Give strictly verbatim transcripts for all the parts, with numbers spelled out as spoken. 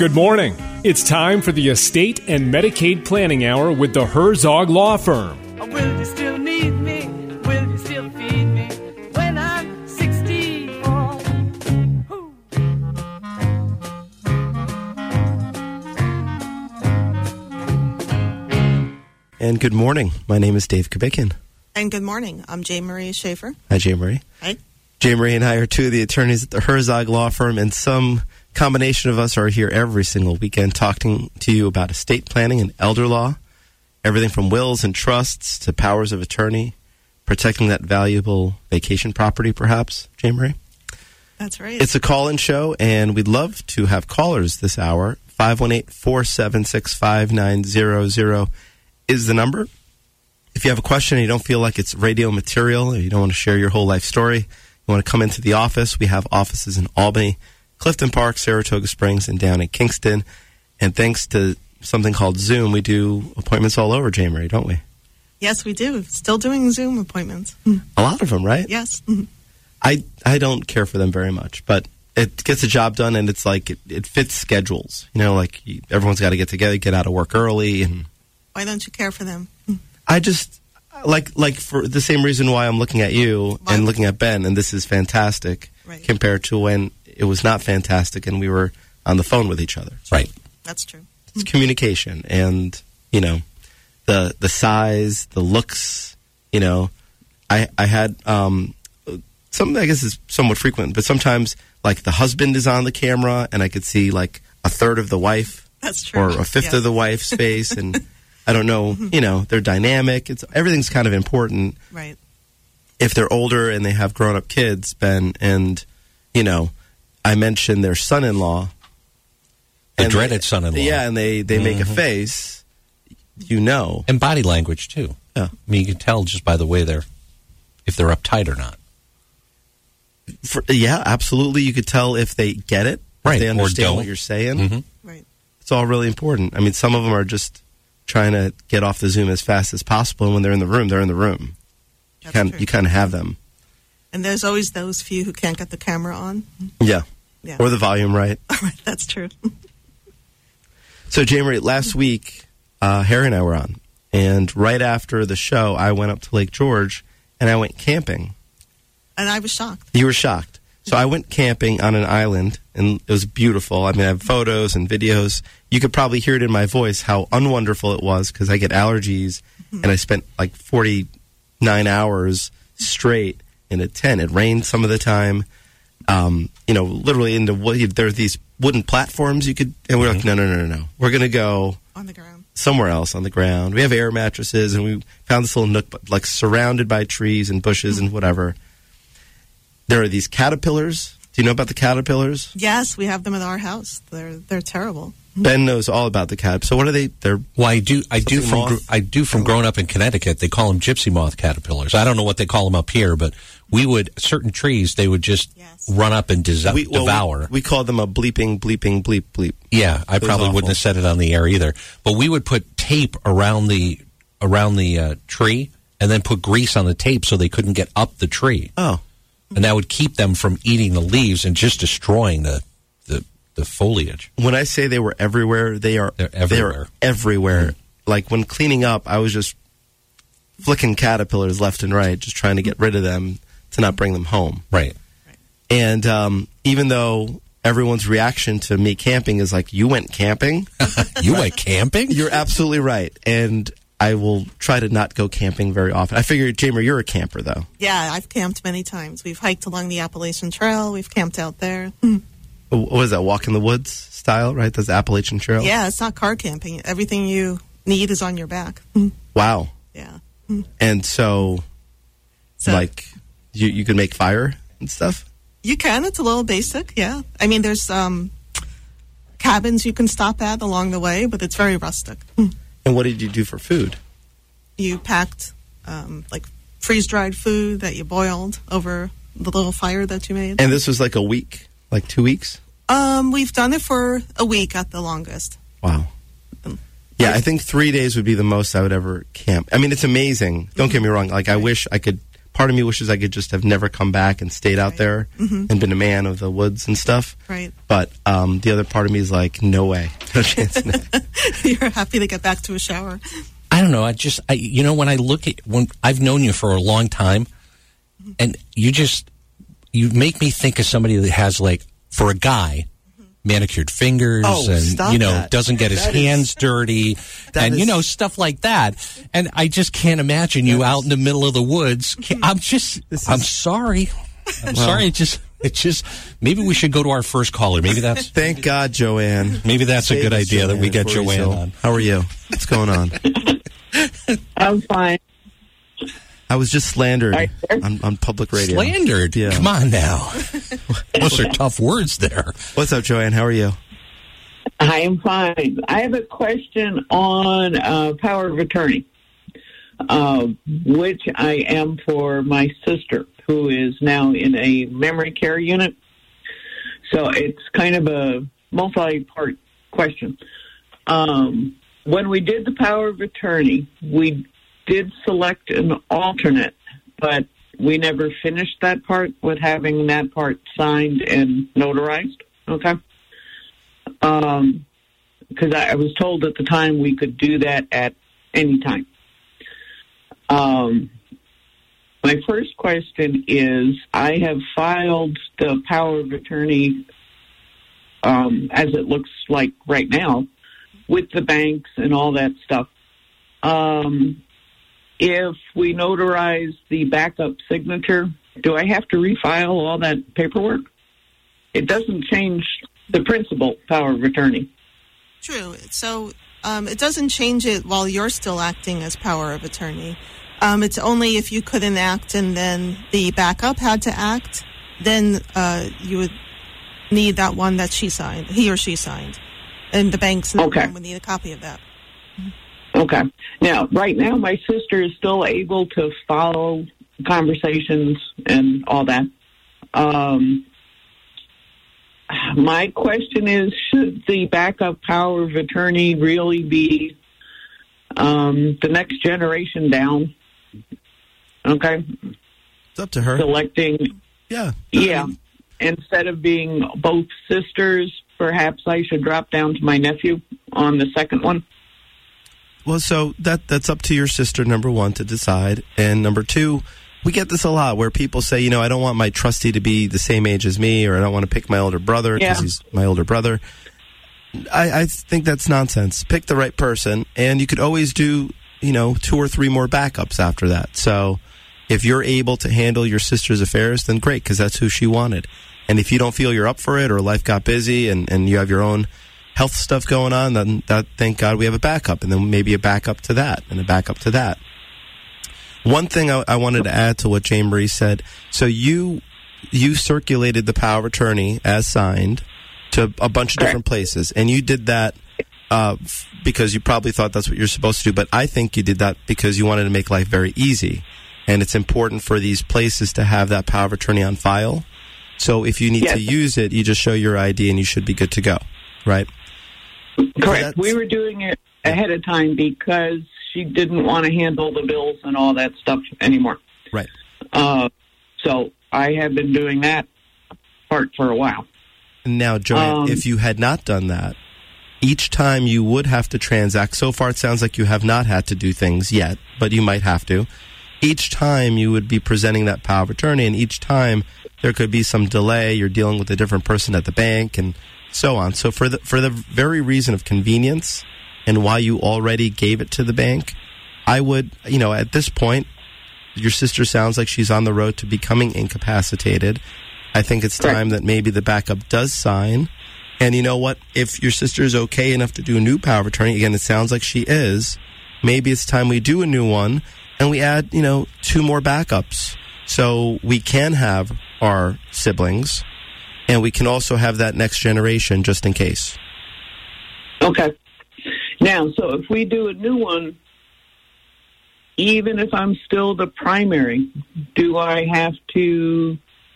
Good morning. It's time for the Estate and Medicaid Planning Hour with the Herzog Law Firm. Will you still need me? Will you still feed me when I'm sixty-four? Ooh. And good morning. My name is Dave Kubickin. And good morning. I'm J. Marie Schaefer. Hi, J. Marie. Hi. J. Marie and I are two of the attorneys at the Herzog Law Firm, and some combination of us are here every single weekend talking to you about estate planning and elder law, everything from wills and trusts to powers of attorney, protecting that valuable vacation property, perhaps, J. Marie? That's right. It's a call-in show, and we'd love to have callers this hour. five one eight, four seven six, five nine zero zero is the number. If you have a question and you don't feel like it's radio material, or you don't want to share your whole life story, you want to come into the office, we have offices in Albany, Clifton Park, Saratoga Springs, and down in Kingston. And thanks to something called Zoom, we do appointments all over, J. Marie, don't we? Yes, we do. Still doing Zoom appointments. A lot of them, right? Yes. I I don't care for them very much, but it gets the job done, and it's like it, it fits schedules. You know, like you, everyone's got to get together, get out of work early. And Why don't you care for them? I just, like, like for the same reason why I'm looking at you Why? and looking at Ben, and this is fantastic Right. compared to when it was not fantastic and we were on the phone with each other. Right. That's true. It's communication and, you know, the the size, the looks, you know. I I had um, something I guess is somewhat frequent, but sometimes like the husband is on the camera and I could see like a third of the wife That's true. or a fifth Yes. of the wife's face, and I don't know, you know, they're dynamic. It's everything's kind of important. Right. If they're older and they have grown up kids, Ben, and you know, I mentioned their son-in-law. The and dreaded they- son-in-law. Yeah, and they, they make a Mhm. face, you know. And body language, too. Yeah. I mean, you can tell just by the way they're, if they're uptight or not. For, yeah, absolutely. You could tell if they get it, Right, if they or understand don't. what you're saying. Mhm. Right. It's all really important. I mean, some of them are just trying to get off the Zoom as fast as possible, and when they're in the room, they're in the room. You That's kind true. you kind of have them. And there's always those few who can't get the camera on. Yeah. Yeah. Or the volume right. Right. That's true. So, J-Marie, last week, uh, Harry and I were on, and right after the show, I went up to Lake George, and I went camping. And I was shocked. You were shocked. So I went camping on an island, and it was beautiful. I mean, I have photos and videos. You could probably hear it in my voice how unwonderful it was because I get allergies, and I spent like forty-nine hours straight in a tent. It rained some of the time. Um, you know, literally in the wood, there are these wooden platforms you could, and we're like, no, no, no, no, no. We're going to go On the ground. somewhere else on the ground. We have air mattresses, and we found this little nook, but like surrounded by trees and bushes and whatever. There are these caterpillars. Do you know about the caterpillars? Yes, we have them at our house. They're they're terrible. Ben knows all about the caterpillars. So what are they? They're Well, I do. I do Something from. moth? gr- I do from growing up in Connecticut. They call them gypsy moth caterpillars. I don't know what they call them up here, but we would certain trees. They would just Yes. run up and dis- we, well, devour. We, we call them a bleeping, bleeping, bleep, bleep. Yeah, I It was probably awful. wouldn't have said it on the air either. But we would put tape around the around the uh, tree, and then put grease on the tape so they couldn't get up the tree, Oh, and that would keep them from eating the leaves and just destroying the the, the foliage. when I say they were everywhere, they are They're They are everywhere. everywhere. Like when cleaning up, I was just flicking caterpillars left and right, just trying to get rid of them to not bring them home. Right. And um, even though everyone's reaction to me camping is like, you went camping? You went camping? You're absolutely right. And I will try to not go camping very often. I figure, Jamer, you're a camper, though. Yeah, I've camped many times. We've hiked along the Appalachian Trail. We've camped out there. What is that, walk in the woods style, right? That's the Appalachian Trail? Yeah, it's not car camping. Everything you need is on your back. Wow. Yeah. And so, So like, you, you can make fire and stuff? you can. It's a little basic. Yeah. I mean, there's um, cabins you can stop at along the way, but it's very rustic. And what did you do for food? You packed um, like freeze-dried food that you boiled over the little fire that you made. And this was like a week, like two weeks? Um, we've done it for a week at the longest. Wow. Yeah, I think three days would be the most I would ever camp. I mean, it's amazing. Don't get me wrong. Like, I wish I could part of me wishes I could just have never come back and stayed out Right. there Mhm. and been a man of the woods and stuff. Right. But um, the other part of me is like, no way. No chance in it. You're happy to get back to a shower. I don't know. I just, I, you know, when I look at, when I've known you for a long time, and you just, you make me think of somebody that has, like, for a guy, manicured fingers Oh, and, stop you know, that. doesn't get his That is- hands dirty that and, you is- know, stuff like that. And I just can't imagine you out in the middle of the woods. Ca- I'm just, This I'm is- sorry. I'm sorry. It just, it just, maybe we should go to our first caller. Maybe that's, Thank God, Joanne. maybe that's a Save good us, idea that we get before we Joanne sell. on. How are you? What's going on? I'm fine. I was just slandered Right there. on, on public radio. Slandered? Yeah. Come on now. Those are tough words there. What's up, Joanne? How are you? I am fine. I have a question on uh, power of attorney, uh, which I am for my sister, who is now in a memory care unit. So it's kind of a multi-part question. Um, when we did the power of attorney, we did select an alternate, but we never finished that part with having that part signed and notarized. Okay. Um, because I, I was told at the time we could do that at any time. Um, my first question is, I have filed the power of attorney, um, as it looks like right now, with the banks and all that stuff. Um, if we notarize the backup signature, do I have to refile all that paperwork? It doesn't change the principal power of attorney. True. So um, it doesn't change it while you're still acting as power of attorney. Um, it's only if you couldn't act and then the backup had to act, then uh, you would need that one that she signed, he or she signed. And the banks Okay. would need a copy of that. Okay. Now, right now, my sister is still able to follow conversations and all that. Um, my question is, should the backup power of attorney really be um, the next generation down? Okay. It's up to her. Selecting, Yeah. yeah. Instead of being both sisters, perhaps I should drop down to my nephew on the second one. Well, so that that's up to your sister, number one, to decide. And number two, we get this a lot where people say, you know, I don't want my trustee to be the same age as me, or I don't want to pick my older brother because Yeah. he's my older brother. I, I think that's nonsense. Pick the right person, and you could always do, you know, two or three more backups after that. So if you're able to handle your sister's affairs, then great, because that's who she wanted. And if you don't feel you're up for it, or life got busy and, and you have your own health stuff going on, then that, thank God we have a backup, and then maybe a backup to that, and a backup to that. One thing I, I wanted to add to what Jane Marie said. So you you circulated the power of attorney as signed to a bunch of different places, and you did that uh, f- because you probably thought that's what you're supposed to do. But I think you did that because you wanted to make life very easy, and it's important for these places to have that power of attorney on file. So if you need Yes. to use it, you just show your I D, and you should be good to go, right? Correct. that's- We were doing it ahead of time because she didn't want to handle the bills and all that stuff anymore. Right. Uh, so I have been doing that part for a while. Now, Joanne, Um, if you had not done that, each time you would have to transact. So far, it sounds like you have not had to do things yet, but you might have to. Each time you would be presenting that power of attorney, and each time there could be some delay. You're dealing with a different person at the bank, and so on. So for the for the very reason of convenience and why you already gave it to the bank, I would, you know, at this point, your sister sounds like she's on the road to becoming incapacitated. I think it's time that maybe the backup does sign. And you know what? If your sister is okay enough to do a new power of attorney, again, it sounds like she is, maybe it's time we do a new one and we add, you know, two more backups. So we can have our siblings, and we can also have that next generation just in case. Okay. Now, so if we do a new one, even if I'm still the primary, do I have to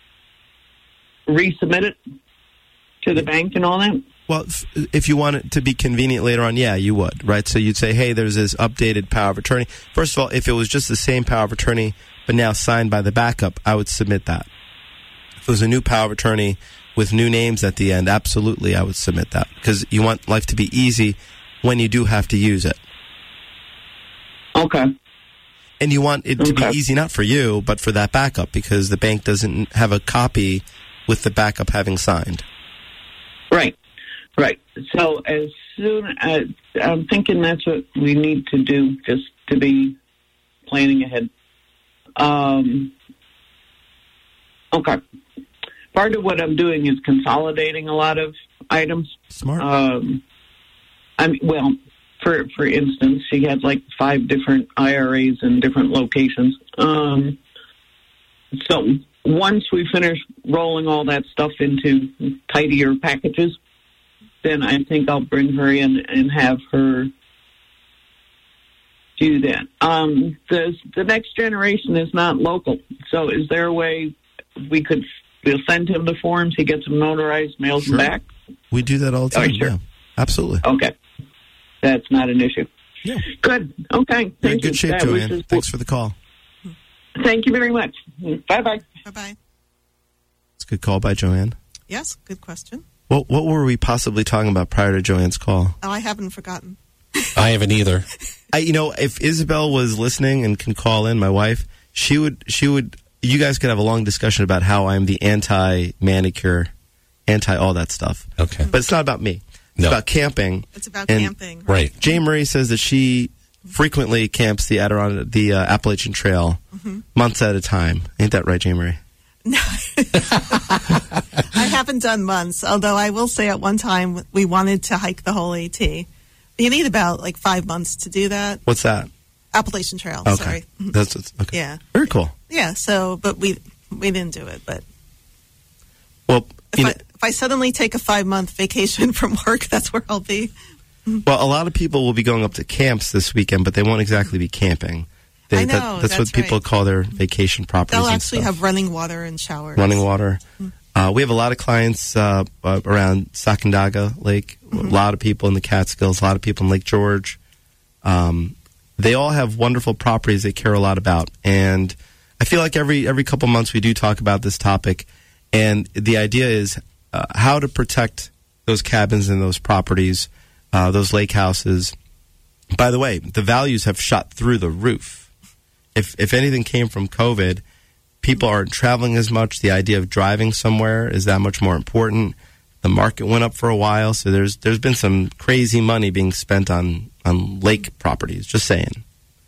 resubmit it to the bank and all that? Well, if, if you want it to be convenient later on, yeah, you would, right? So you'd say, hey, there's this updated power of attorney. First of all, if it was just the same power of attorney but now signed by the backup, I would submit that. If it was a new power of attorney with new names at the end, absolutely I would submit that, because you want life to be easy when you do have to use it. Okay. And you want it to Okay. be easy not for you, but for that backup, because the bank doesn't have a copy with the backup having signed. Right, right. So as soon as, I'm thinking that's what we need to do, just to be planning ahead. Um, okay. Part of what I'm doing is consolidating a lot of items. Smart. Um, I mean, well, for for instance, she had like five different I R As in different locations. Um, so once we finish rolling all that stuff into tidier packages, then I think I'll bring her in and have her do that. Um, the the next generation is not local, so is there a way we could we'll send him the forms, he gets them notarized, mails Sure. them back? We do that all the Oh, time. sure. Yeah, absolutely. Okay, that's not an issue. Yeah. Good. Okay. You're in Thank good you. shape, That was Joanne. just- Thanks for the call. Thank you very much. Bye bye. Bye-bye. It's a good call by Joanne. Yes, good question. What what were we possibly talking about prior to Joanne's call? Oh, I haven't forgotten. I haven't either. I, you know, if Isabel was listening and can call in, my wife, she would, she would, you guys could have a long discussion about how I'm the anti-manicure, anti all that stuff. Okay. But it's not about me. It's No. about camping. It's about And- camping. Right. Jay Marie says that she frequently camps the Adirondack, the uh, Appalachian Trail months at a time. Ain't that right, Jay Marie? I haven't done months, although I will say at one time we wanted to hike the whole AT. You need about like five months to do that. What's that? Appalachian Trail, Okay. sorry. That's what's, okay. Yeah. Very cool. Yeah, so, but we we didn't do it. But Well, if, you I, know, if I suddenly take a five-month vacation from work, that's where I'll be. well, a lot of people will be going up to camps this weekend, but they won't exactly be camping. They, I know, that, that's, that's what people right. call their vacation properties. They'll and actually stuff. have running water and showers. running water. Uh, we have a lot of clients uh, uh, around Sacandaga Lake, a lot of people in the Catskills, a lot of people in Lake George. Um, they all have wonderful properties they care a lot about. And I feel like every every couple months we do talk about this topic. And the idea is uh, how to protect those cabins and those properties, uh, those lake houses. By the way, the values have shot through the roof. If if anything came from COVID, people aren't traveling as much. The idea of driving somewhere is that much more important. The market went up for a while, so there's there's been some crazy money being spent on, on lake properties, just saying.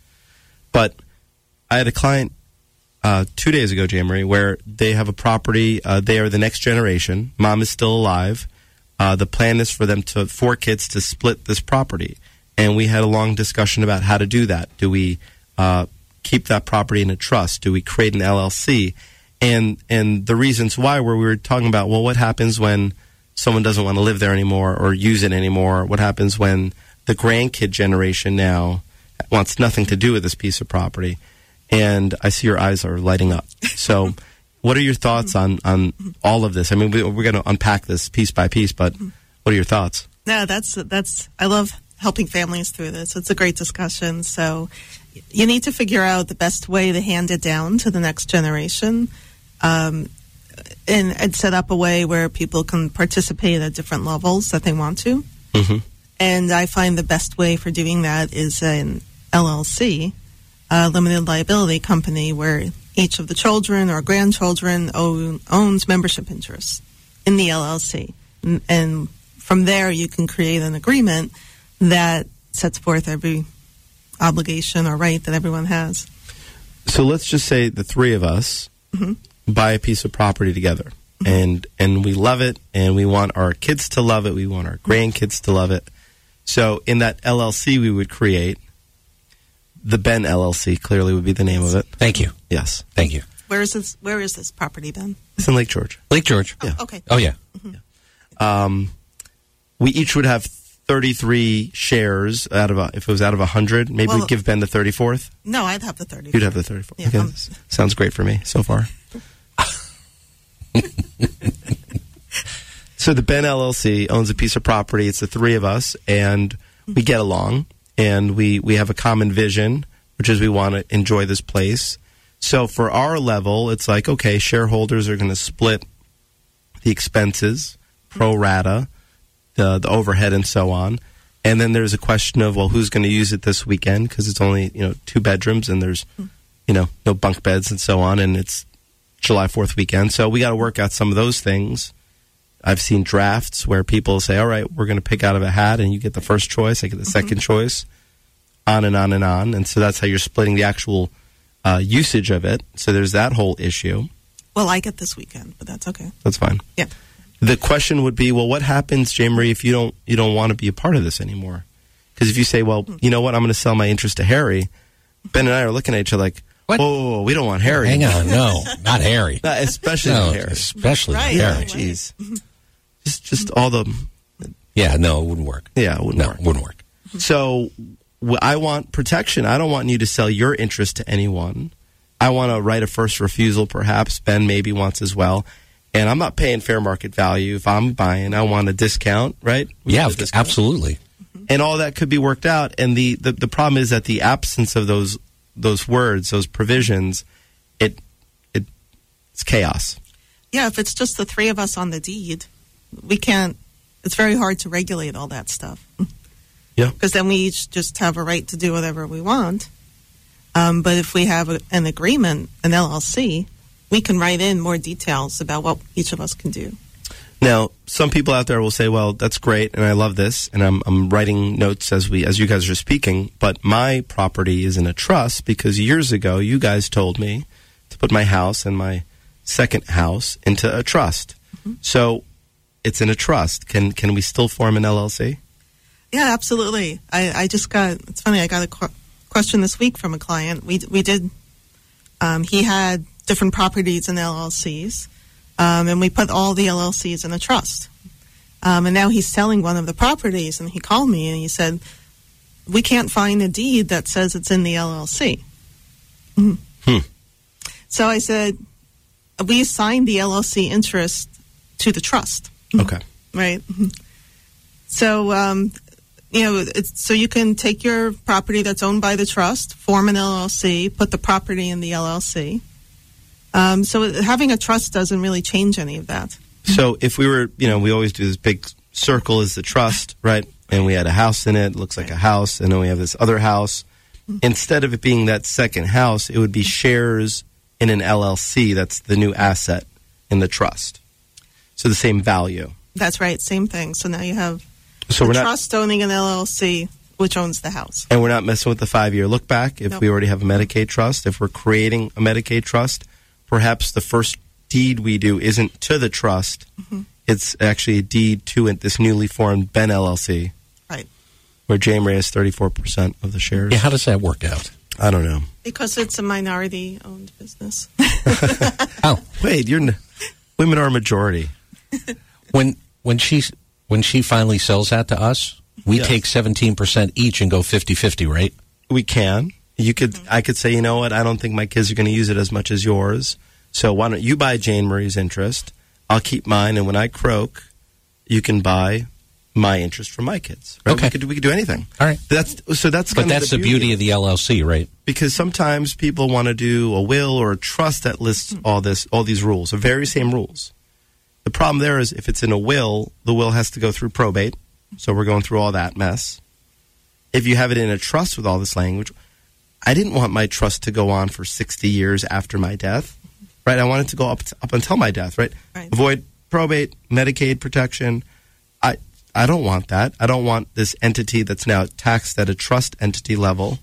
But I had a client uh, two days ago, Jay Marie, where they have a property. Uh, they are the next generation. Mom is still alive. Uh, the plan is for them to, four kids to split this property. And we had a long discussion about how to do that. Do we uh, keep that property in a trust? Do we create an L L C? And and the reasons why were we were talking about, well, what happens when someone doesn't want to live there anymore or use it anymore? What happens when the grandkid generation now wants nothing to do with this piece of property? And I see your eyes are lighting up. So what are your thoughts on, on all of this? I mean, we, we're going to unpack this piece by piece, but what are your thoughts? No, that's that's. I love helping families through this. It's a great discussion. So you need to figure out the best way to hand it down to the next generation, um, and, and set up a way where people can participate at different levels that they want to. Mm-hmm. And I find the best way for doing that is an L L C, a limited liability company, where each of the children or grandchildren own, owns membership interests in the L L C. And, and from there, you can create an agreement that sets forth every obligation or right that everyone has. So let's just say the three of us buy a piece of property together, and and we love it, and we want our kids to love it, we want our grandkids to love it. So in that L L C we would create, the Ben L L C clearly would be the name of it. Thank you. Yes. Thank you. Where is this? Where is this property, Ben? It's in Lake George. Lake George. Yeah. Okay. Oh, yeah. Um, we each would have thirty-three shares out of a, if it was out of one hundred, maybe Well, we'd give Ben the thirty-fourth. No, I'd have the thirty. You'd have the thirty-fourth. Yeah, Okay. um, S- Sounds great for me so far. So the Ben L L C owns a piece of property. It's the three of us, and we get along, and we, we have a common vision, which is we want to enjoy this place. So for our level, it's like, okay, shareholders are going to split the expenses, pro rata, the the overhead, and so on. And then there's a question of, well, who's going to use it this weekend? Because it's only, you know, two bedrooms and there's, you know, no bunk beds and so on. And it's July fourth weekend. So we got to work out some of those things. I've seen drafts where people say, all right, we're going to pick out of a hat and you get the first choice, I get the mm-hmm. second choice, on and on and on. And so that's how you're splitting the actual uh, usage of it. So there's that whole issue. Well, I get this weekend, but that's okay. That's fine. Yeah. The question would be, well, what happens, Jay Marie, if you don't you don't want to be a part of this anymore? Because if you say, well, you know what, I'm going to sell my interest to Harry, Ben and I are looking at each other like, what? Oh, we don't want Harry. Hang on, no, not Harry. Not especially no, not Harry. Especially right, Harry. right. Jeez. Just, just all the... Yeah, no, it wouldn't work. Yeah, it wouldn't no, work. it wouldn't work. So w- I want protection. I don't want you to sell your interest to anyone. I want to write a first refusal, perhaps. Ben maybe wants as well. And I'm not paying fair market value. If I'm buying, I want a discount, right? We Yeah, want a discount. absolutely. And all that could be worked out. And the, the, the problem is that the absence of those those words, those provisions, it it it's chaos. Yeah, if it's just the three of us on the deed, we can't, it's very hard to regulate all that stuff. Yeah. Because then we each just have a right to do whatever we want. Um, but if we have a, an agreement, an L L C, we can write in more details about what each of us can do. Now, some people out there will say, well, that's great, and I love this, and I'm, I'm writing notes as we as you guys are speaking, but my property is in a trust because years ago you guys told me to put my house and my second house into a trust. Mm-hmm. So it's in a trust. Can can we still form an L L C? Yeah, absolutely. I, I just got, it's funny, I got a qu- question this week from a client. We, we did, um, he had different properties in L L Cs. Um, and we put all the L L Cs in a trust. Um, and now he's selling one of the properties, and he called me and he said, we can't find a deed that says it's in the L L C. Mm-hmm. Hmm. So I said, we assigned the L L C interest to the trust. Okay. Right? So, um, you know, it's, so you can take your property that's owned by the trust, form an L L C, put the property in the L L C. Um, so having a trust doesn't really change any of that. So if we were, you know, we always do this big circle is the trust, right? And we had a house in it, looks like a house, and then we have this other house. Mm-hmm. Instead of it being that second house, it would be shares in an L L C. That's the new asset in the trust. So the same value. That's right, same thing. So now you have so the we're not, trust owning an L L C, which owns the house. And we're not messing with the five-year look-back. If Nope. we already have a Medicaid trust, if we're creating a Medicaid trust, perhaps the first deed we do isn't to the trust. Mm-hmm. It's actually a deed to it, this newly formed Ben L L C. Right. Where Jay Marie has thirty-four percent of the shares. Yeah, how does that work out? I don't know. Because it's a minority-owned business. Oh, Wait, you're n- women are a majority. when when she when she finally sells that to us, we Yes. take seventeen percent each and go fifty-fifty, right? We can. You could. Mm-hmm. I could say, you know what? I don't think my kids are going to use it as much as yours. So why don't you buy Jane Marie's interest? I'll keep mine, and when I croak, you can buy my interest from my kids. Right? Okay. We could, we could do anything. All right. That's so. That's But kind that's of the beauty of the L L C, right? because sometimes people want to do a will or a trust that lists all this, all these rules, the very same rules. The problem there is if it's in a will, the will has to go through probate. So we're going through all that mess. If you have it in a trust with all this language, I didn't want my trust to go on for sixty years after my death, right? I wanted to go up up until my death, right? Right. Avoid probate, Medicaid protection. I I don't want that. I don't want this entity that's now taxed at a trust entity level.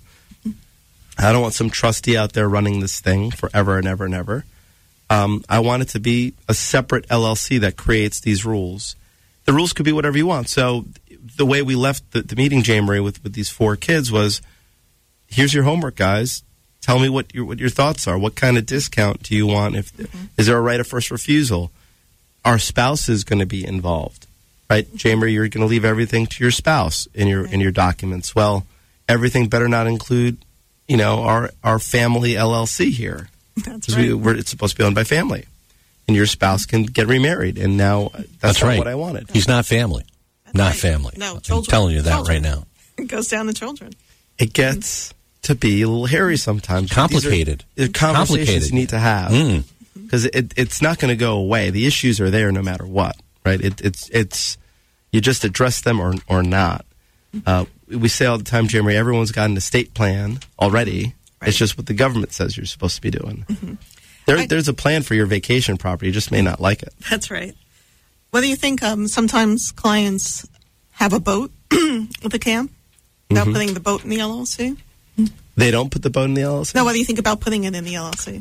I don't want some trustee out there running this thing forever and ever and ever. Um, I want it to be a separate L L C that creates these rules. The rules could be whatever you want. So the way we left the, the meeting, Jay Marie, with, with these four kids was, here's your homework, guys. Tell me what your what your thoughts are. What kind of discount do you want? If mm-hmm. Is there a right of first refusal? Our spouse is going to be involved, right? Mm-hmm. Jay Marie, you're going to leave everything to your spouse in your in your documents. Well, everything better not include, you know, our our family L L C here. That's Because right. we, we're, it's supposed to be owned by family, and your spouse can get remarried. And now that's, That's not right. what I wanted. He's not family. That's not right. family. No, I'm children. telling you that Children. right now. It goes down to children. It gets to be a little hairy sometimes. Complicated. These are, they're conversations Complicated. you need to have. Mm. Because it, it's not going to go away. The issues are there no matter what, right? It, it's it's you just address them or or not. Uh, we say all the time, Jeremy, everyone's got an estate plan already. Right. It's just what the government says you're supposed to be doing. Mm-hmm. There, I, there's a plan for your vacation property. You just may not like it. That's right. What do you think? Um, sometimes clients have a boat with a camp without mm-hmm. putting the boat in the L L C. They don't put the boat in the L L C? No, what do you think about putting it in the L L C?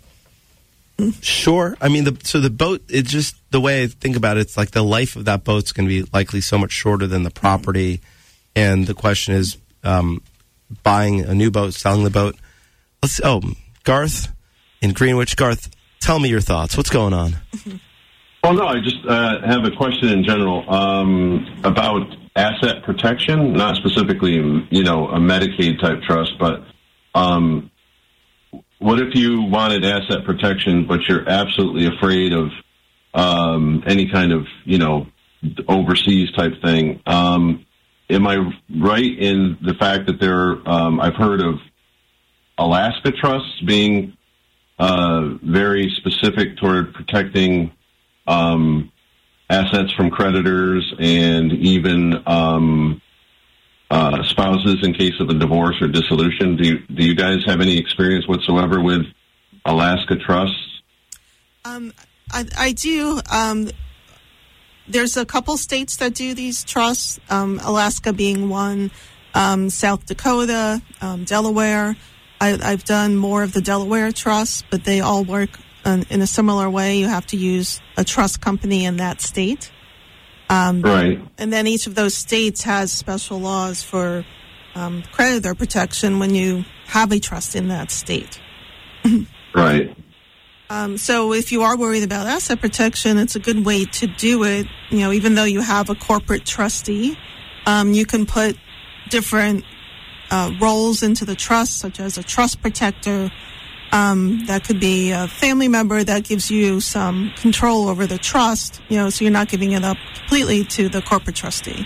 Sure. I mean, the, so the boat, it's just the way I think about it, it's like the life of that boat's going to be likely so much shorter than the property. And the question is um, buying a new boat, selling the boat. Let's. Oh, Garth in Greenwich. Garth, tell me your thoughts. What's going on? Well, no, I just uh, have a question in general um, about asset protection, not specifically, you know, a Medicaid type trust, but um, what if you wanted asset protection, but you're absolutely afraid of um, any kind of, you know, overseas type thing? Um, am I right in the fact that there, um, I've heard of Alaska trusts being uh, very specific toward protecting um, assets from creditors and even um, uh, spouses in case of a divorce or dissolution. Do you, do you guys have any experience whatsoever with Alaska trusts? Um, I, I do. Um, there's a couple states that do these trusts, um, Alaska being one, um, South Dakota, um, Delaware. I, I've done more of the Delaware trusts, but they all work in, in a similar way. You have to use a trust company in that state. Um, right. And then each of those states has special laws for um, creditor protection when you have a trust in that state. Right. Um, so if you are worried about asset protection, it's a good way to do it. You know, even though you have a corporate trustee, um, you can put different uh, roles into the trust, such as a trust protector. Um, that could be a family member that gives you some control over the trust, you know, so you're not giving it up completely to the corporate trustee.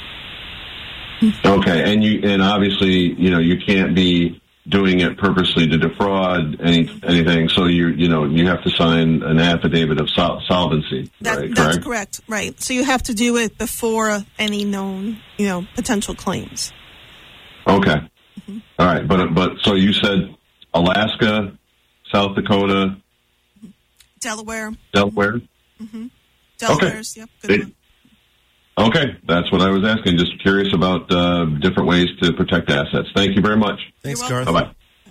Okay, and you and obviously, you know, you can't be doing it purposely to defraud any anything. So you you know you have to sign an affidavit of sol- solvency. That, right, that's correct? correct, right? So you have to do it before any known, you know, potential claims. Okay, mm-hmm. All right, but but so you said Alaska, South Dakota, Delaware, Delaware. Mm-hmm. Delaware's, okay. Yep, good one. Okay, that's what I was asking. Just curious about uh, different ways to protect assets. Thank you very much. Thanks, Garth. Bye-bye.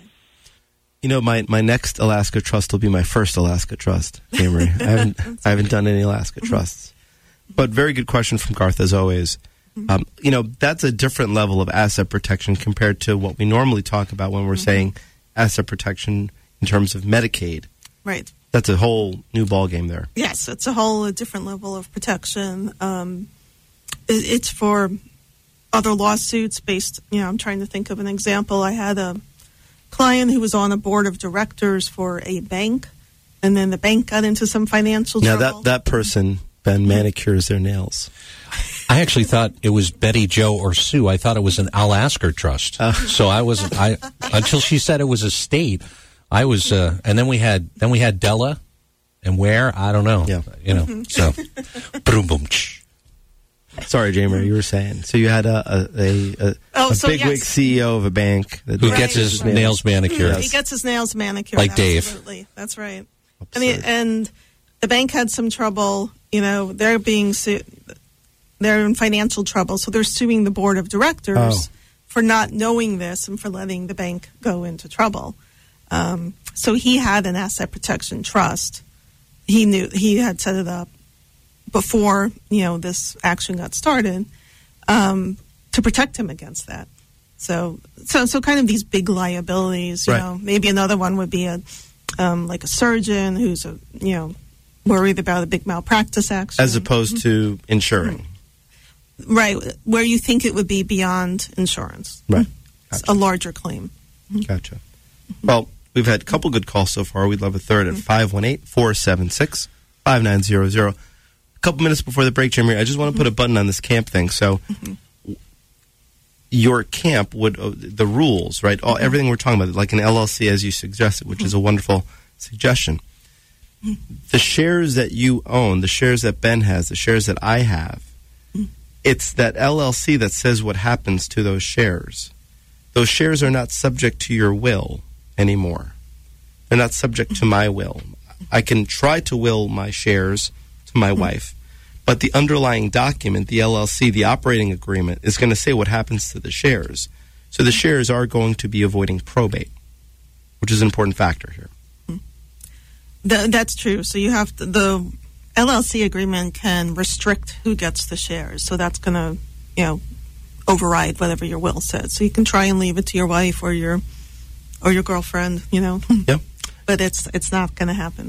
You know, my, my next Alaska trust will be my first Alaska trust, Amory. I haven't I haven't done any Alaska trusts. But very good question from Garth, as always. Um, you know, that's a different level of asset protection compared to what we normally talk about when we're mm-hmm. saying asset protection in terms of Medicaid. Right. That's a whole new ballgame there. Yes, it's a whole a different level of protection. Um It's for other lawsuits based, you know, I'm trying to think of an example. I had a client who was on a board of directors for a bank, and then the bank got into some financial now trouble. Now, that, that person, Ben, manicures their nails. I actually thought it was Betty, Joe, or Sue. I thought it was an Alaska trust. Uh. So I wasn't, I, until she said it was a state, I was, uh, and then we had, then we had Della, and where, I don't know. Yeah. You know, mm-hmm. so, boom, boom, Sorry, Jamie, you were saying. So you had a a, a, a, oh, a so bigwig yes. C E O of a bank that who right, gets his right. nails manicured. Mm, he gets his nails manicured, like absolutely. Dave. That's right. And, he, and the bank had some trouble. You know, they're being sued. They're in financial trouble, so they're suing the board of directors oh. for not knowing this and for letting the bank go into trouble. Um, so he had an asset protection trust. He knew he had set it up before, you know, this action got started, um, to protect him against that. So, so, so kind of these big liabilities, you right. know, maybe another one would be a, um, like a surgeon who's a, you know, worried about a big malpractice action. As opposed to insuring. Right. Where you think it would be beyond insurance. Right. It's Gotcha. a larger claim. Gotcha. Well, we've had a couple good calls so far. We'd love a third at five one eight, four seven six, five nine zero zero. A couple minutes before the break, Jimmy, I just want to put a button on this camp thing. So, mm-hmm. your camp would, uh, the rules, right? All, everything we're talking about, like an L L C as you suggested, which is a wonderful suggestion. The shares that you own, the shares that Ben has, the shares that I have, it's that L L C that says what happens to those shares. Those shares are not subject to your will anymore. They're not subject to my will. I can try to will my shares to my wife, but the underlying document, the L L C, the operating agreement, is going to say what happens to the shares. So the shares are going to be avoiding probate, which is an important factor here. Th- that's true. So you have to, the L L C agreement can restrict who gets the shares. So that's going to, you know, override whatever your will says. So you can try and leave it to your wife or your or your girlfriend, you know. Yep. But it's it's not going to happen.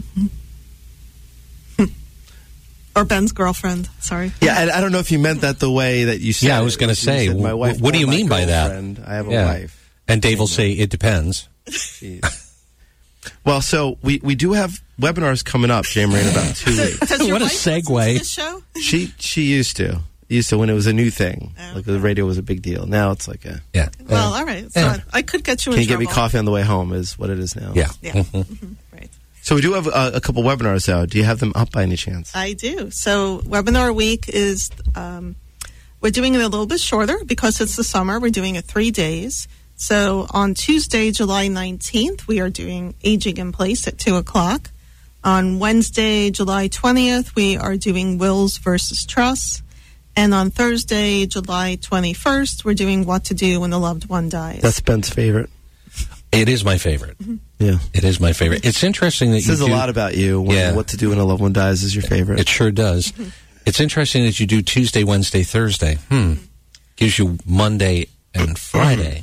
Or Ben's girlfriend. Sorry. Yeah, I, I don't know if you meant that the way that you said. Yeah, I was going to You say, said, my wh- wife what do or you my mean by that? girlfriend. I have a Yeah. wife. And Dave will say, it depends. Jeez. Well, so we, we do have webinars coming up, Jay-Marie, in about two weeks. Does your What a wife listen to segue. this show? She she used to. Used to when it was a new thing. Oh, Like the radio was a big deal. Now it's like a... Yeah. Well, all right. So Yeah. I, I could get you Can in you get trouble. me coffee on the way home is what it is now. Yeah. Yeah. Mhm. Mhm. Right. So we do have a, a couple webinars, though. Do you have them up by any chance? I do. So webinar week is, um, we're doing it a little bit shorter because it's the summer. We're doing it three days. So on Tuesday, July nineteenth, we are doing Aging in Place at two o'clock. On Wednesday, July twentieth, we are doing Wills versus Trusts. And on Thursday, July twenty-first, we're doing What to Do When a Loved One Dies. That's Ben's favorite. It is my favorite. Yeah. It is my favorite. It's interesting that It says you a do, lot about you when Yeah. what to do when a loved one dies is your favorite. It sure does. It's interesting that you do Tuesday, Wednesday, Thursday. Hmm. Gives you Monday and Friday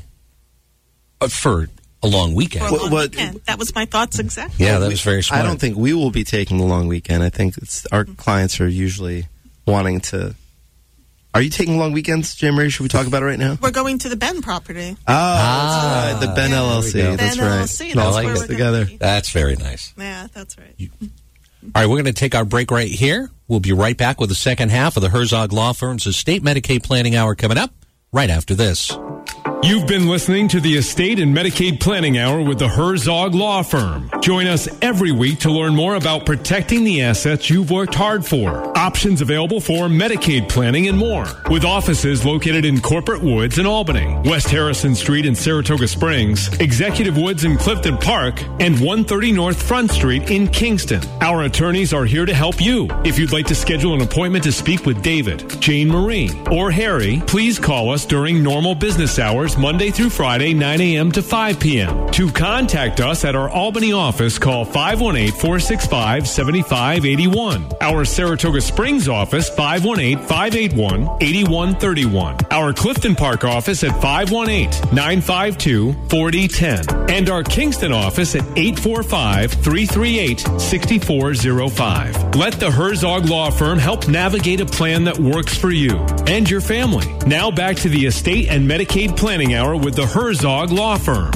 uh, for a long weekend. For a What- long what- weekend. That was my thoughts exactly. Yeah, that was very smart. I don't think we will be taking the long weekend. I think it's our clients are usually wanting to. Are you taking long weekends, Jay-Marie? Should we talk about it right now? We're going to the Ben property. Oh, that's right. The Ben Yeah. L L C. There we go. That's Ben right. L L C, It that's all where goes we're gonna together. be. That's very nice. Yeah, that's right. All right, we're going to take our break right here. We'll be right back with the second half of the Herzog Law Firm's Estate Medicaid Planning Hour coming up right after this. You've been listening to the Estate and Medicaid Planning Hour with the Herzog Law Firm. Join us every week to learn more about protecting the assets you've worked hard for, options available for Medicaid planning, and more. With offices located in Corporate Woods in Albany, West Harrison Street in Saratoga Springs, Executive Woods in Clifton Park, and one thirty North Front Street in Kingston. Our attorneys are here to help you. If you'd like to schedule an appointment to speak with David, Jane Marie, or Harry, please call us during normal business hours Monday through Friday, nine a.m. to five p.m. To contact us at our Albany office, call five one eight, four six five, seven five eight one. Our Saratoga Springs office, five one eight, five eight one, eight one three one. Our Clifton Park office at five one eight, nine five two, four zero one zero. And our Kingston office at eight four five, three three eight, six four zero five. Let the Herzog Law Firm help navigate a plan that works for you and your family. Now back to the Estate and Medicaid Planning Hour with the Herzog Law Firm.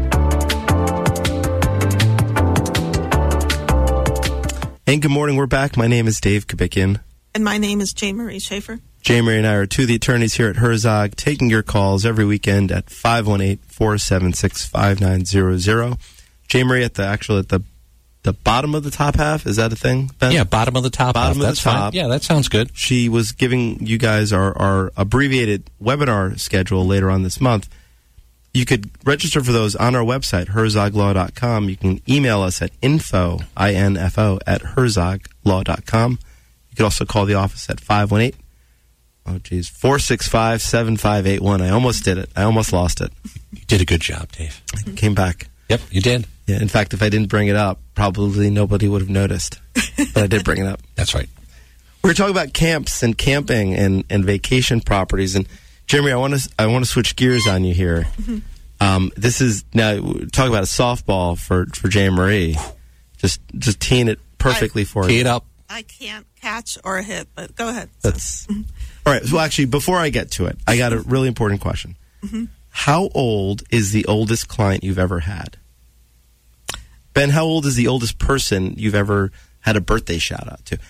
And good morning. We're back. My name is Dave Kabikian. And my name is Jane Marie Schaefer. Jay-Marie and I are two of the attorneys here at Herzog, taking your calls every weekend at five one eight, four seven six, five nine zero zero. Jay-Marie at the actual at the the bottom of the top half. Is that a thing, Ben? Yeah, bottom of the top. Bottom half. of That's the top. fine. Yeah, that sounds good. She was giving you guys our, our abbreviated webinar schedule later on this month. You could register for those on our website, herzog law dot com. You can email us at info, I N F O, at herzog law dot com. You could also call the office at five one eight, oh geez, four six five, seven five eight one. I almost did it. I almost lost it. You did a good job, Dave. I came back. Yep, you did. Yeah, in fact, if I didn't bring it up, probably nobody would have noticed. But I did bring it up. That's right. We're talking about camps and camping and, and vacation properties. And Jeremy, I want to I want to switch gears on you here. Mm-hmm. Um, this is now talk about a softball for for Jane Marie. Just just teeing it perfectly for Tee you. it up. I can't catch or hit, but go ahead. That's all right. Well, actually, before I get to it, I got a really important question. Mm-hmm. How old is the oldest client you've ever had? Ben, how old is the oldest person you've ever had a birthday shout out to?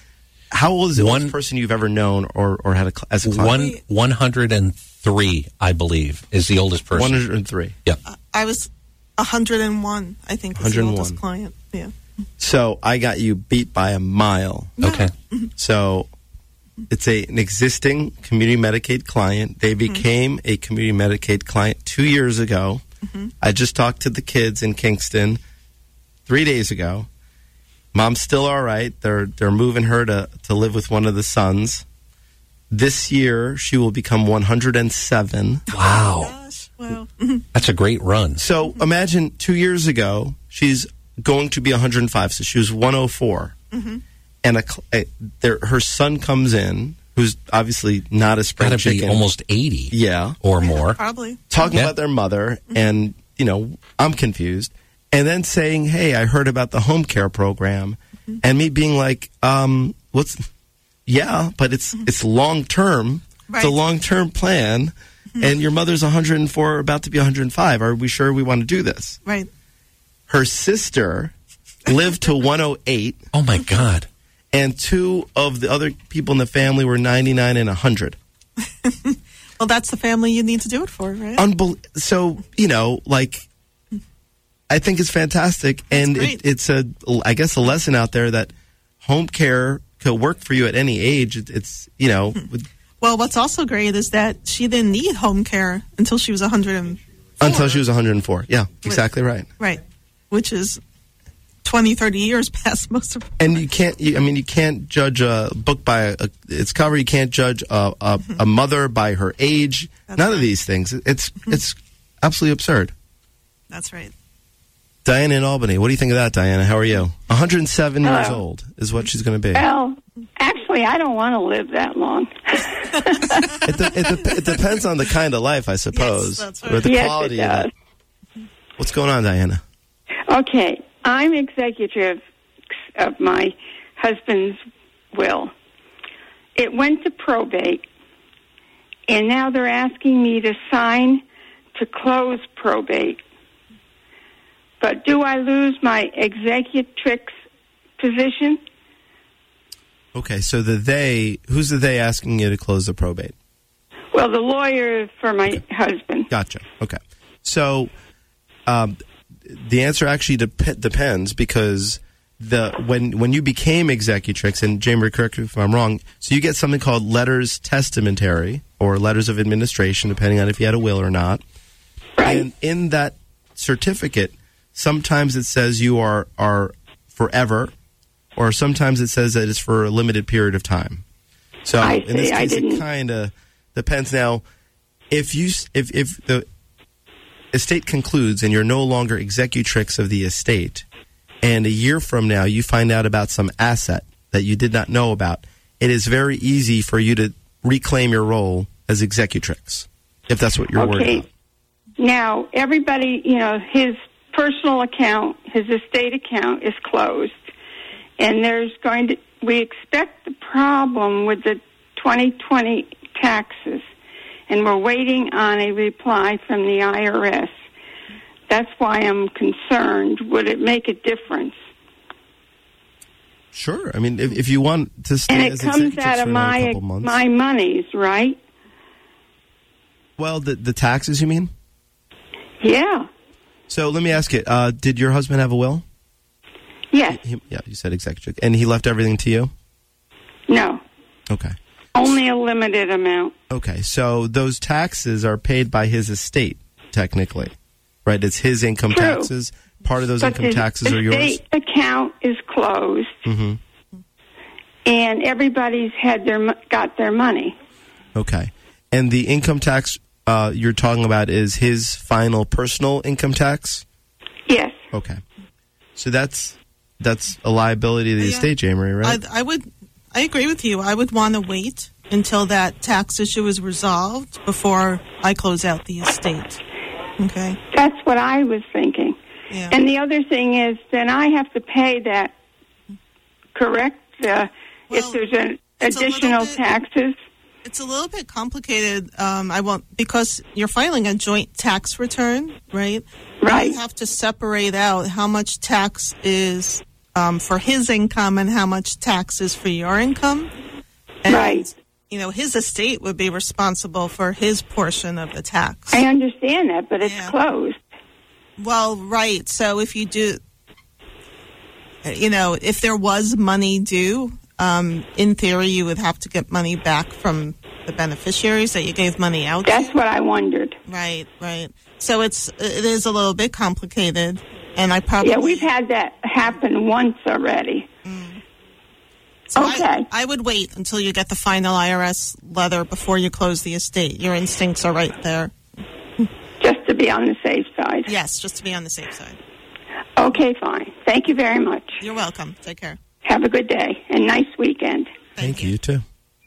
How old is the One- oldest person you've ever known or, or had a, cl- as a client? One one hundred and three, I believe, is the oldest person. one hundred three. Yep. I was one hundred one, I think, was the one hundred one. oldest client. Yeah. So I got you beat by a mile. Okay. So it's a an existing community Medicaid client. They became a community Medicaid client two years ago. Mm-hmm. I just talked to the kids in Kingston three days ago. Mom's still all right. They're they're moving her to, to live with one of the sons. This year, she will become one hundred seven. Wow. Gosh, wow. That's a great run. So imagine two years ago, she's going to be one hundred five. So she was one hundred four. Mm-hmm. And a, cl- a, there, her son comes in, who's obviously not a spring Got to be chicken. almost eighty Yeah. or more. Probably. Talking Yeah. about their mother, and, you know, I'm confused. And then saying, hey, I heard about the home care program. Mm-hmm. And me being like, um, what's, yeah, but it's it's long term. It's a Right. long term plan. And your mother's one hundred four, about to be one hundred five. Are we sure we want to do this? Right. Her sister lived to one hundred eight, Oh, my God. and two of the other people in the family were ninety-nine and one hundred. Well, that's the family you need to do it for, right? Unbel- so, you know, like, I think it's fantastic. And great. it, it's a, I guess, a lesson out there that home care could work for you at any age. It, it's, you know, with, Well, what's also great is that she didn't need home care until she was one hundred four. until she was one hundred four. Yeah, exactly right. Right. Which is twenty, thirty years past most of And you can't, you, I mean, you can't judge a book by a, its cover. You can't judge a, a, a mother by her age. That's None of right. these things. It's, it's absolutely absurd. That's right. Diana in Albany. What do you think of that, Diana? How are you? one hundred seven years Hello. old is what she's going to be. Well, actually, I don't want to live that long. It, de- it, de- it depends on the kind of life, I suppose. that's right. Or the Yes, it quality of does. it. What's going on, Diana? Okay, I'm executive of my husband's will. It went to probate, and now they're asking me to sign to close probate. But do I lose my executrix position? Okay, so the they, who's the they asking you to close the probate? Well, the lawyer for my husband. Gotcha. Okay. So um, the answer actually dep- depends because the when when you became executrix, and Jamie, correct me if I'm wrong, so you get something called letters testamentary or letters of administration, depending on if you had a will or not. Right. And in that certificate, sometimes it says you are are forever, or sometimes it says that it's for a limited period of time. So I in this see. I case, it didn't- kind of depends. Now, if you s- if if the estate concludes and you're no longer executrix of the estate, and a year from now you find out about some asset that you did not know about, it is very easy for you to reclaim your role as executrix, if that's what you're worried Okay. about. Now, everybody, you know, his personal account, his estate account is closed. And there's going to, we expect the problem with the twenty twenty taxes. And we're waiting on a reply from the I R S. That's why I'm concerned. Would it make a difference? Sure. I mean, if, if you want to stay And it as comes executrix out for of another my couple months. my monies, right? Well, the the taxes, you mean? Yeah. So let me ask you: uh, did your husband have a will? Yes. He, yeah, you said executrix, and he left everything to you. No. Okay. Only a limited amount. Okay. So those taxes are paid by his estate, technically, right? It's his income True. taxes. Part of those But income his taxes are yours. estate account is closed, hmm and everybody's had their mo- got their money. Okay. And the income tax uh, you're talking about is his final personal income tax. Yes. Okay. So that's that's a liability of the Yeah. estate, Jamie, right? I, I would, I agree with you. I would want to wait until that tax issue is resolved before I close out the estate. Okay. That's what I was thinking. Yeah. And the other thing is, then I have to pay that. Correct? Uh, Well, if there's an it's a little additional bit- taxes. It's a little bit complicated. Um, I won't because you're filing a joint tax return, right? Right. You have to separate out how much tax is um, for his income and how much tax is for your income. And, Right. you know, his estate would be responsible for his portion of the tax. I understand that, but it's Yeah. closed. Well, right. So if you do, you know, if there was money due, um, in theory, you would have to get money back from the beneficiaries that you gave money out to. That's what I wondered. Right, right. So it's it is a little bit complicated, and I probably Yeah, we've had that happen once already. so okay. I, I would wait until you get the final I R S letter before you close the estate. Your instincts are right there. Just to be on the safe side. Yes, just to be on the safe side. Okay, fine. Thank you very much. You're welcome. Take care. Have a good day and nice weekend. Thank you, you too.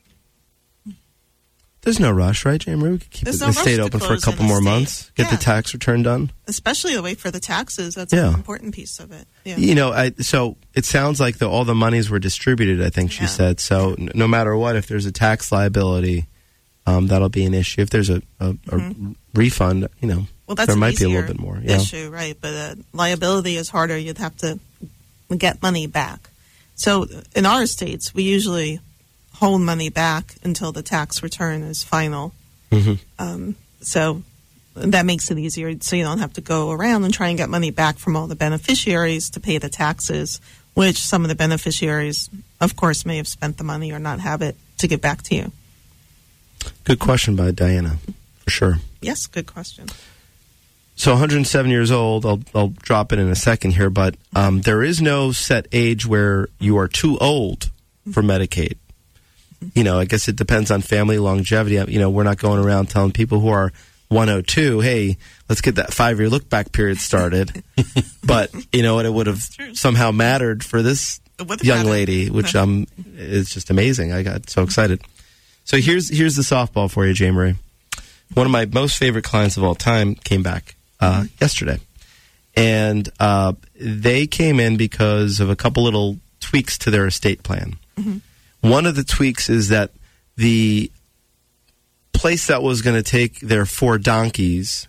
There's no rush, right, Jane Marie? We could keep There's the no estate rush to open for a close couple an more estate. months, get Yeah. the tax return done. Especially to wait for the taxes. That's Yeah. an important piece of it. Yeah. You know, I, so it sounds like the, all the monies were distributed, I think she Yeah. said. So n- no matter what, if there's a tax liability, um, that'll be an issue. If there's a, a, a refund, you know, Well, that's there an might be a easier little bit more. Yeah. issue, right? But uh, liability is harder. You'd have to get money back. So in our states, we usually hold money back until the tax return is final. Mhm. Um, so that makes it easier. So you don't have to go around and try and get money back from all the beneficiaries to pay the taxes, which some of the beneficiaries, of course, may have spent the money or not have it to get back to you. Good question by Diana, for sure. Yes, good question. So one hundred seven years old, I'll, I'll drop it in a second here, but um, there is no set age where you are too old for Medicaid. You know, I guess it depends on family longevity. You know, we're not going around telling people who are one oh two, hey, let's get that five-year look-back period started. But, you know, and it would have somehow mattered for this It would have young mattered. lady, which um, is just amazing. I got so excited. So here's here's the softball for you, Jane Marie. One of my most favorite clients of all time came back uh, yesterday. And uh, they came in because of a couple little tweaks to their estate plan. Mm-hmm. One of the tweaks is that the place that was going to take their four donkeys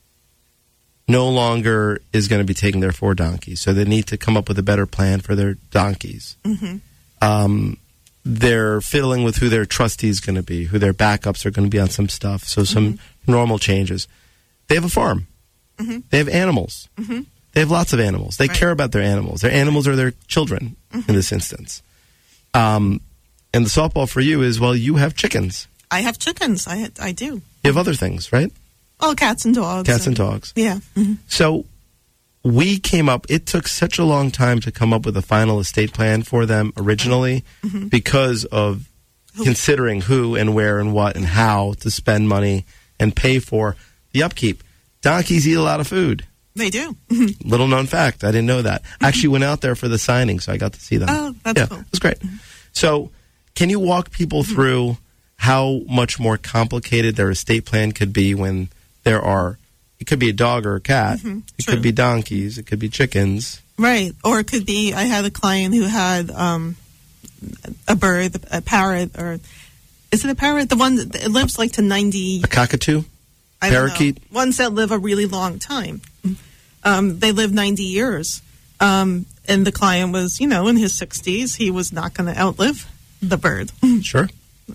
no longer is going to be taking their four donkeys. So they need to come up with a better plan for their donkeys. Mm-hmm. Um, they're fiddling with who their trustee is going to be, who their backups are going to be on some stuff. So some Mm-hmm. normal changes. They have a farm. Mm-hmm. They have animals. Mm-hmm. They have lots of animals. They Right. care about their animals. Their animals are their children Mm-hmm. in this instance. Um, and the softball for you is, well, you have chickens. I have chickens. I I do. You have other things, right? Oh, cats and dogs. Cats and dogs. Yeah. Mhm. So we came up, it took such a long time to come up with a final estate plan for them originally Mm-hmm. because of considering who and where and what and how to spend money and pay for the upkeep. Donkeys eat a lot of food. They do. Little known fact. I didn't know that. I actually went out there for the signing, so I got to see them. Oh, that's yeah, cool. It was great. So can you walk people through how much more complicated their estate plan could be when there are, it could be a dog or a cat, Mhm, it true. could be donkeys, it could be chickens. Right. Or it could be, I had a client who had um, a bird, a parrot, or is it a parrot? The one that it lives like to ninety. A cockatoo? I don't know. Parakeet? Ones that live a really long time. Um, they live ninety years. Um, and the client was, you know, in his sixties. He was not going to outlive the bird. Sure.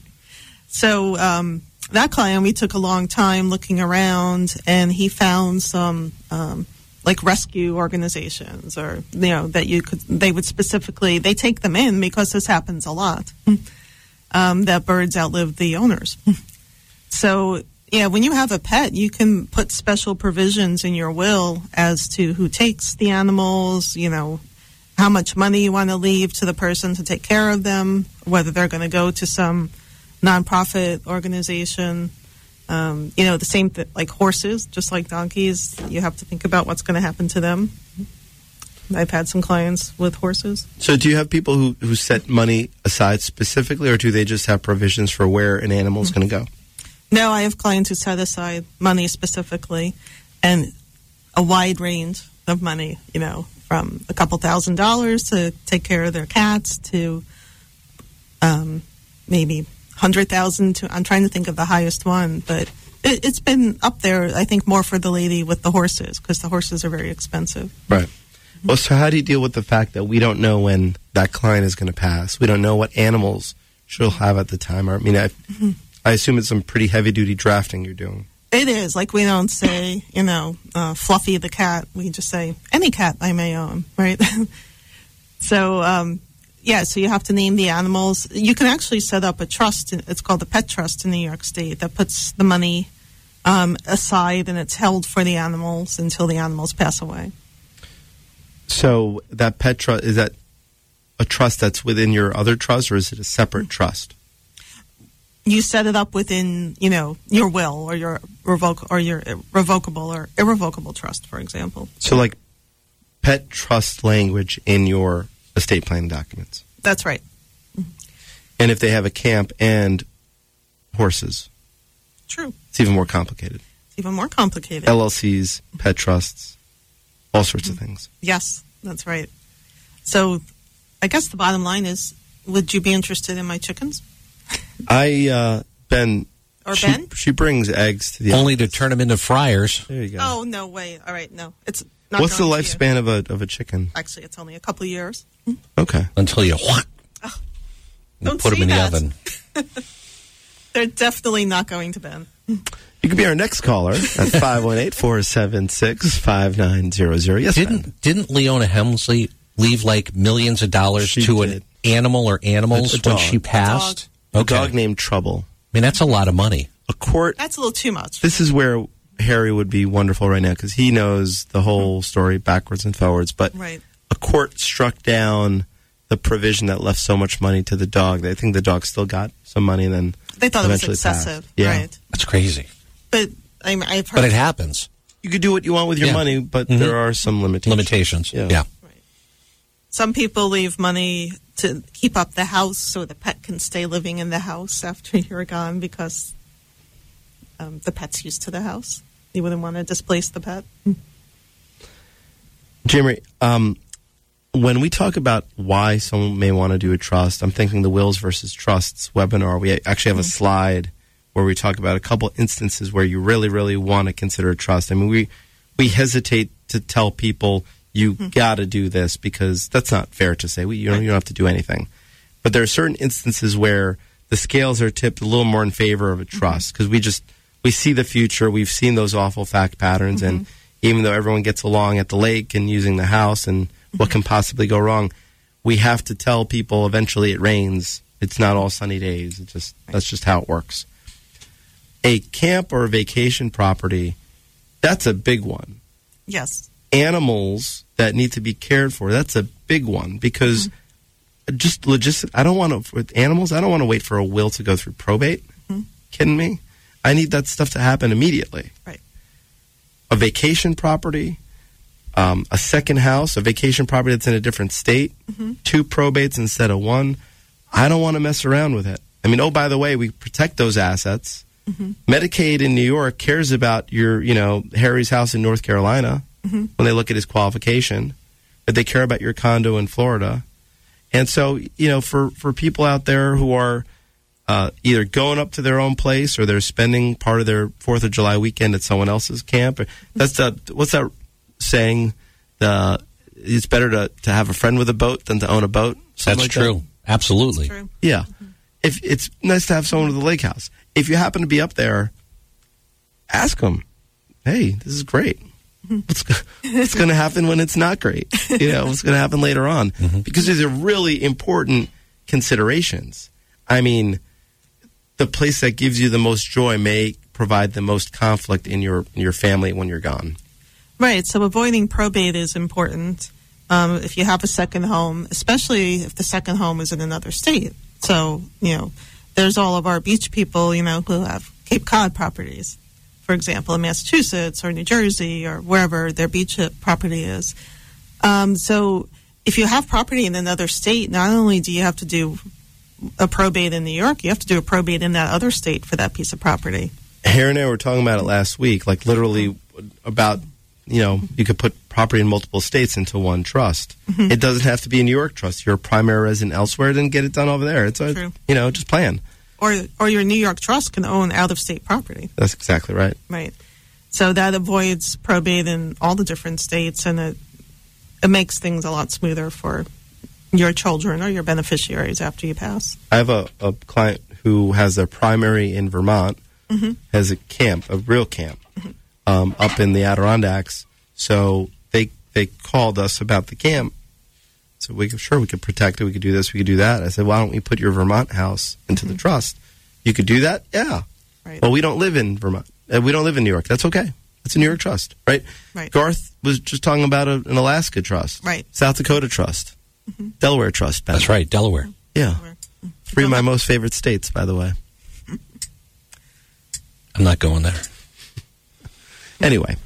So um, that client, we took a long time looking around, and he found some um, like rescue organizations, or you know, that you could. They would specifically they take them in because this happens a lot. Um, that birds outlive the owners. So yeah, when you have a pet, you can put special provisions in your will as to who takes the animals. You know, how much money you want to leave to the person to take care of them, whether they're going to go to some nonprofit organization. Um, you know, the same th- like horses, just like donkeys, you have to think about what's going to happen to them. I've had some clients with horses. So do you have people who, who set money aside specifically, or do they just have provisions for where an animal is going to go? No, I have clients who set aside money specifically, and a wide range of money, you know, from a couple thousand dollars to take care of their cats to um, maybe one hundred thousand dollars to, I'm trying to think of the highest one, but it, it's been up there, I think, more for the lady with the horses, because the horses are very expensive. Right. Well, so how do you deal with the fact that we don't know when that client is going to pass? We don't know what animals she'll have at the time. I mean, I, mm-hmm. I assume it's some pretty heavy-duty drafting you're doing. It is. Like, we don't say, you know, uh, Fluffy the cat. We just say, any cat I may own, right? so, um, yeah, so you have to name the animals. You can actually set up a trust. It's called the Pet Trust in New York State that puts the money um, aside, and it's held for the animals until the animals pass away. So that pet trust, is that a trust that's within your other trust, or is it a separate trust? You set it up within, you know, your will or your revoke or your revocable or irrevocable trust, for example. So like pet trust language in your estate planning documents. That's right. And if they have a camp and horses. True. It's even more complicated. It's even more complicated. L L Cs, pet trusts, all sorts of things. Yes, that's right. So I guess the bottom line is, would you be interested in my chickens? I, uh, Ben. Or she, Ben? She brings eggs to the Only office. to turn them into fryers. There you go. Oh, no way. All right, no. It's not What's the going to lifespan of a of a chicken? Actually, it's only a couple of years. Okay. Until you what? Oh, and don't put them say in the that. oven. They're definitely not going to Ben. You can be our next caller at five one eight, four seven six, five nine zero zero. Yes, Ben. Didn't didn't Leona Helmsley leave like millions of dollars She to did. an animal or animals A- a when dog. she passed? A Okay. dog named Trouble. I mean, that's a lot of money. A court. That's a little too much. This is where Harry would be wonderful right now because he knows the whole story backwards and forwards. But Right. a court struck down the provision that left so much money to the dog. They think the dog still got some money, and then They thought it was eventually passed. excessive. Yeah. Right. That's crazy. But I mean, I've heard. But it happens. You could do what you want with your Yeah. money, but Mhm. there are some limitations. Limitations. Yeah. Yeah. Some people leave money to keep up the house so the pet can stay living in the house after you're gone because um, the pet's used to the house. You wouldn't want to displace the pet. Jimmy, um, when we talk about why someone may want to do a trust, I'm thinking the Wills versus Trusts webinar. We actually have a slide where we talk about a couple instances where you really, really want to consider a trust. I mean, we we hesitate to tell people you got to do this because that's not fair to say. We, you, don't, you don't have to do anything. But there are certain instances where the scales are tipped a little more in favor of a trust because we just we see the future. We've seen those awful fact patterns, and even though everyone gets along at the lake and using the house and what can possibly go wrong, we have to tell people eventually it rains. It's not all sunny days. It just that's just how it works. A camp or a vacation property, that's a big one. Yes. Animals that need to be cared for, that's a big one because just logistic. I don't want to, with animals, I don't want to wait for a will to go through probate. Kidding me? I need that stuff to happen immediately. Right. A vacation property, um, a second house, a vacation property that's in a different state, two probates instead of one. I don't want to mess around with it. I mean, oh, by the way, we protect those assets. Medicaid in New York cares about your, you know, Harry's house in North Carolina when they look at his qualification, but they care about your condo in Florida. And so, you know, for, for people out there who are uh, either going up to their own place or they're spending part of their Fourth of July weekend at someone else's camp, that's the, what's that saying? The it's better to, to have a friend with a boat than to own a boat. That's like true. that. Absolutely. True. Yeah. If it's nice to have someone with a lake house. If you happen to be up there, ask them, hey, this is great. What's, go- what's going to happen when it's not great? You know, what's going to happen later on? Because these are really important considerations. I mean, the place that gives you the most joy may provide the most conflict in your in your family when you're gone. Right. So avoiding probate is important um, if you have a second home, especially if the second home is in another state. So, you know, there's all of our beach people, you know, who have Cape Cod properties, for example, in Massachusetts or New Jersey or wherever their beach property is. Um, so if you have property in another state, not only do you have to do a probate in New York, you have to do a probate in that other state for that piece of property. Harry and I were talking about it last week, like literally about, you know, you could put property in multiple states into one trust. It doesn't have to be a New York trust. You're a primary resident elsewhere, then get it done over there. It's a, True. you know, just plan. Or or your New York trust can own out-of-state property. That's exactly right. Right. So that avoids probate in all the different states, and it it makes things a lot smoother for your children or your beneficiaries after you pass. I have a, a client who has their primary in Vermont, mm-hmm. has a camp, a real camp, mm-hmm. um, up in the Adirondacks. So they they called us about the camp. So we could, sure, we could protect it. We could do this. We could do that. I said, why don't we put your Vermont house into mm-hmm. the trust? You could do that? Yeah. Right. Well, we don't live in Vermont. Uh, we don't live in New York. That's okay. It's a New York trust, right? Right. Garth was just talking about a, an Alaska trust. Right. South Dakota trust. Mm-hmm. Delaware trust. Ben. That's right, Delaware. Yeah. Delaware. Three of my most favorite states, by the way. I'm not going there. Anyway,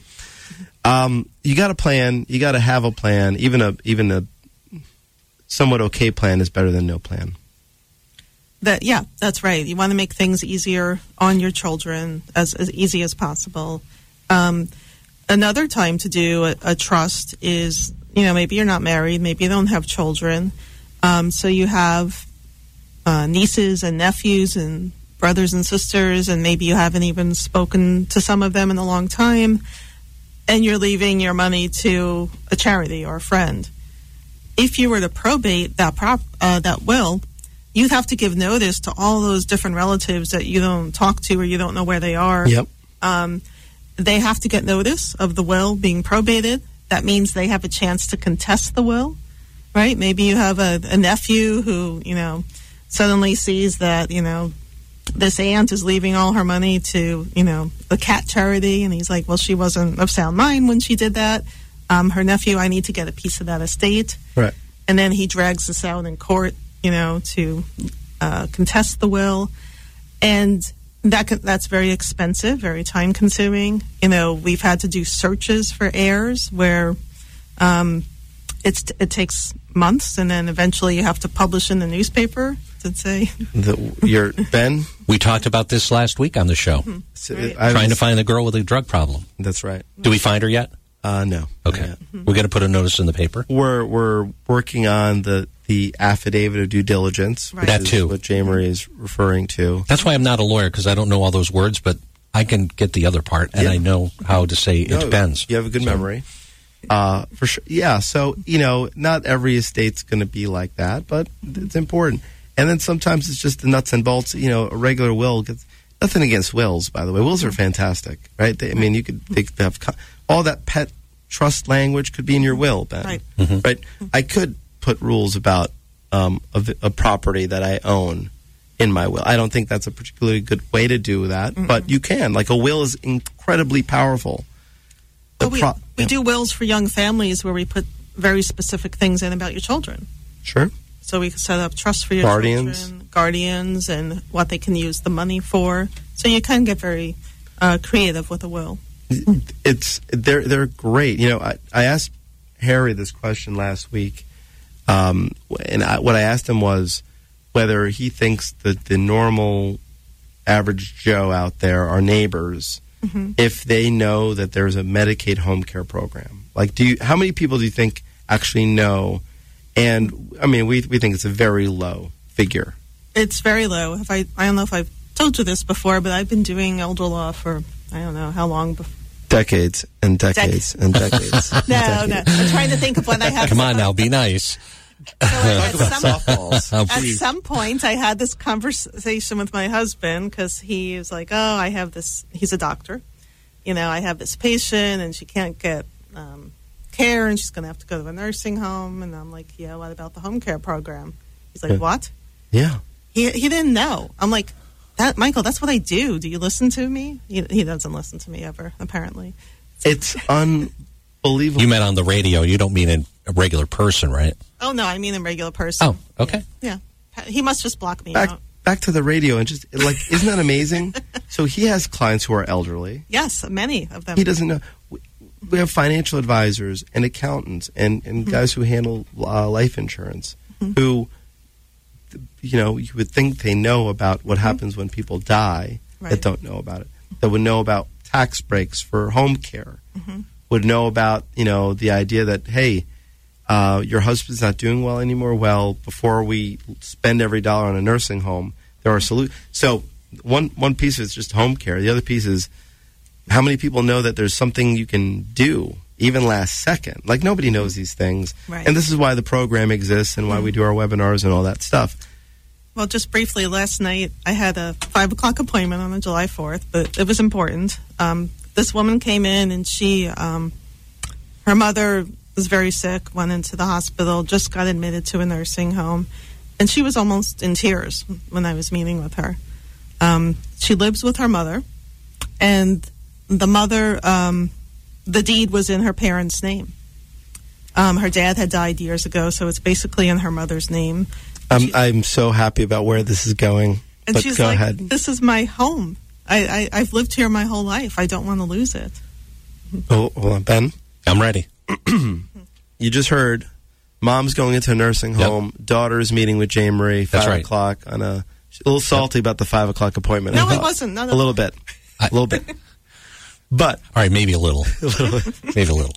um, you got a plan. You got to have a plan. Even a even a somewhat okay plan is better than no plan. That yeah, that's right. You want to make things easier on your children, as, as easy as possible. Um, another time to do a, a trust is, you know, maybe you're not married, maybe you don't have children, um, so you have uh, nieces and nephews and brothers and sisters, and maybe you haven't even spoken to some of them in a long time, and you're leaving your money to a charity or a friend. If you were to probate that prop, uh, that will, you'd have to give notice to all those different relatives that you don't talk to or you don't know where they are. Yep. Um, they have to get notice of the will being probated. That means they have a chance to contest the will, right? Maybe you have a, a nephew who, you know, suddenly sees that, you know, this aunt is leaving all her money to, you know, the cat charity, and he's like, well, she wasn't of sound mind when she did that. Um, her nephew, I need to get a piece of that estate. Right. And then he drags this out in court, you know, to uh, contest the will. And that that's very expensive, very time-consuming. You know, we've had to do searches for heirs where um, it's it takes months, and then eventually you have to publish in the newspaper to say... The, your, Ben? We talked about this last week on the show. Mm-hmm. So, Right. I Trying to was- find the girl with the drug problem. That's right. Do we find her yet? Uh, no. Okay. Not yet. We're going to put a notice in the paper. We're we're working on the, the affidavit of due diligence, Right. which That is too. what Jay Marie is referring to. That's why I'm not a lawyer, because I don't know all those words, but I can get the other part, and Yeah. I know how to say it No, depends. You have a good So- memory. Uh, for sure. Yeah. So, you know, not every estate's going to be like that, but it's important. And then sometimes it's just the nuts and bolts. You know, a regular will gets nothing against wills, by the way. Wills are fantastic, right? They, I mean, you could they could have co- all that pet trust language could be in your will, Ben. Right. Mm-hmm. Right. I could put rules about um, a, v- a property that I own in my will. I don't think that's a particularly good way to do that, Mm-hmm. but you can. Like, a will is incredibly powerful. The But we, pro- we yeah. do wills for young families where we put very specific things in about your children. Sure. So we can set up trusts for your Guardians. children, guardians, and what they can use the money for. So you can get very uh, creative with a will. It's they're they're great. You know, I, I asked Harry this question last week, um, and I, what I asked him was whether he thinks that the normal average Joe out there, our neighbors, Mm-hmm. if they know that there's a Medicaid home care program. Like, do you? How many people do you think actually know? And I mean, we we think it's a very low figure. It's very low. If I I don't know if I've told you this before, but I've been doing elder law for I don't know how long. Before. Decades and decades and decades. No, no. I'm trying to think of when I had. Come on now, be nice. So at, Talk about some, softballs. Oh, at please. some point, I had this conversation with my husband because he was like, "Oh, I have this." He's a doctor. You know, I have this patient, and she can't get um, care, and she's going to have to go to a nursing home. And I'm like, "Yeah, what about the home care program?" He's like, Yeah. "What?" Yeah. He he didn't know. I'm like, "That Michael, that's what I do. Do you listen to me?" He, he doesn't listen to me ever, apparently. It's unbelievable. You meant on the radio. You don't mean a regular person, right? Oh no, I mean a regular person. Oh, okay. Yeah, he must just block me back out. back to the radio and just like, isn't that amazing? So he has clients who are elderly. Yes, many of them. He doesn't know. We, we have financial advisors and accountants and, and Mm-hmm. guys who handle uh, life insurance who, you know, you would think they know about what happens when people die Right. that don't know about it. That would know about tax breaks for home care. Mm-hmm. Would know about, you know, the idea that, hey, uh, your husband's not doing well anymore. Well, before we spend every dollar on a nursing home, there are solutions. So one one piece is just home care. The other piece is how many people know that there's something you can do even last second. Like, nobody knows these things. Right. And this is why the program exists and why we do our webinars and all that stuff. Well, just briefly, last night I had a five o'clock appointment on July fourth, but it was important. Um, this woman came in and she, um, her mother was very sick, went into the hospital, just got admitted to a nursing home, and she was almost in tears when I was meeting with her. Um, she lives with her mother, and the mother, um, the deed was in her parents' name. Um, her dad had died years ago, so it's basically in her mother's name. I'm, She- I'm so happy about where this is going. And but she's go like, ahead. this is my home. I, I, I've lived here my whole life. I don't want to lose it. Oh, hold on, Ben. I'm ready. You just heard mom's going into a nursing Yep. home. Daughter's meeting with Jane Marie, That's five right. o'clock on a. She's a little salty about the five o'clock appointment. No, I I thought. wasn't. Not A at little all. bit. A little bit. But All right, maybe a little. maybe a little.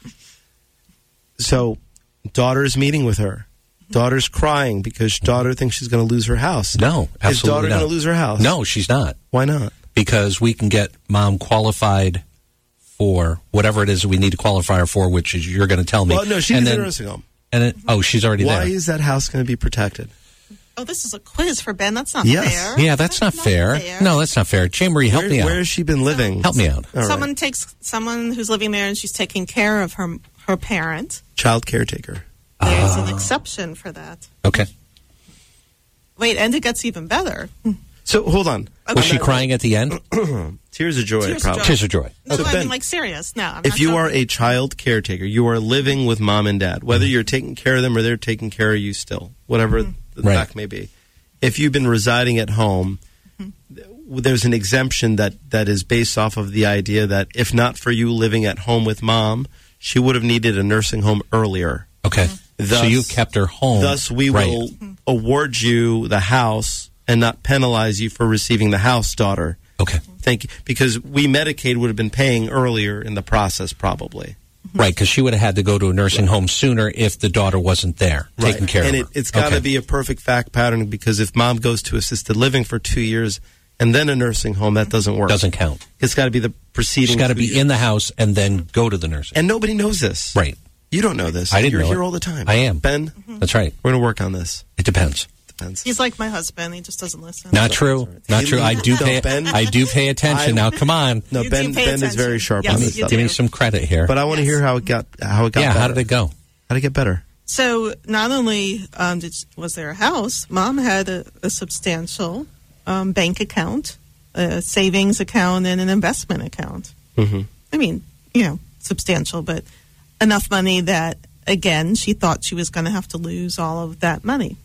so, daughter's meeting with her. Daughter's crying because daughter thinks she's going to lose her house. No, Is absolutely daughter not. going to lose her house? No, she's not. Why not? Because we can get mom qualified for whatever it is we need to qualify her for, which is you're going to tell me. Well, no, she's and in a then, nursing home. And it, oh, she's already Why there. is that house going to be protected? Oh, this is a quiz for Ben. That's not Yes. fair. Yeah, that's not fair. fair. No, that's not fair. Jane Marie, help Where, me out. where has she been living? Help me out. All right. Someone takes someone who's living there and she's taking care of her her parent. Child caretaker. There's Ah. an exception for that. Okay. Wait, and it gets even better. So, hold on. Was she crying at the end? Tears of joy, Tears of probably. joy. Tears of joy. No, So I Ben, mean like serious. No, I'm If not you are joking. a child caretaker, you are living with mom and dad, whether you're taking care of them or they're taking care of you still, whatever the Right. fact may be. If you've been residing at home, there's an exemption that, that is based off of the idea that if not for you living at home with mom, she would have needed a nursing home earlier. Okay. Thus- so you kept her home. Thus, we Right. will award you the house and not penalize you for receiving the house, daughter. Okay. Thank you. Because we, Medicaid, would have been paying earlier in the process, probably. Right, because she would have had to go to a nursing home sooner if the daughter wasn't there taking care and of her. it, it's got to Okay. be a perfect fact pattern, because if mom goes to assisted living for two years and then a nursing home, that doesn't work. Doesn't count. It's got to be the preceding. She's got to two be years. in the house and then go to the nursing. And nobody knows this. Right. You don't know this. I didn't You're know here it. all the time. I am. Ben, That's right. we're going to work on this. It depends. Depends. He's like my husband. He just doesn't listen. Not true. Not You- true. I do No, pay. Ben. I do pay attention. I- now, come on. No, You Ben. do pay Ben is attention. very sharp Yes, on you this stuff. do. Give me some credit here. But I want to Yes. hear how it got. How it got. yeah. better. How did it go? How did it get better? So not only um, did, was there a house, mom had a, a substantial um, bank account, a savings account, and an investment account. Mm-hmm. I mean, you know, substantial, but enough money that, again, she thought she was going to have to lose all of that money.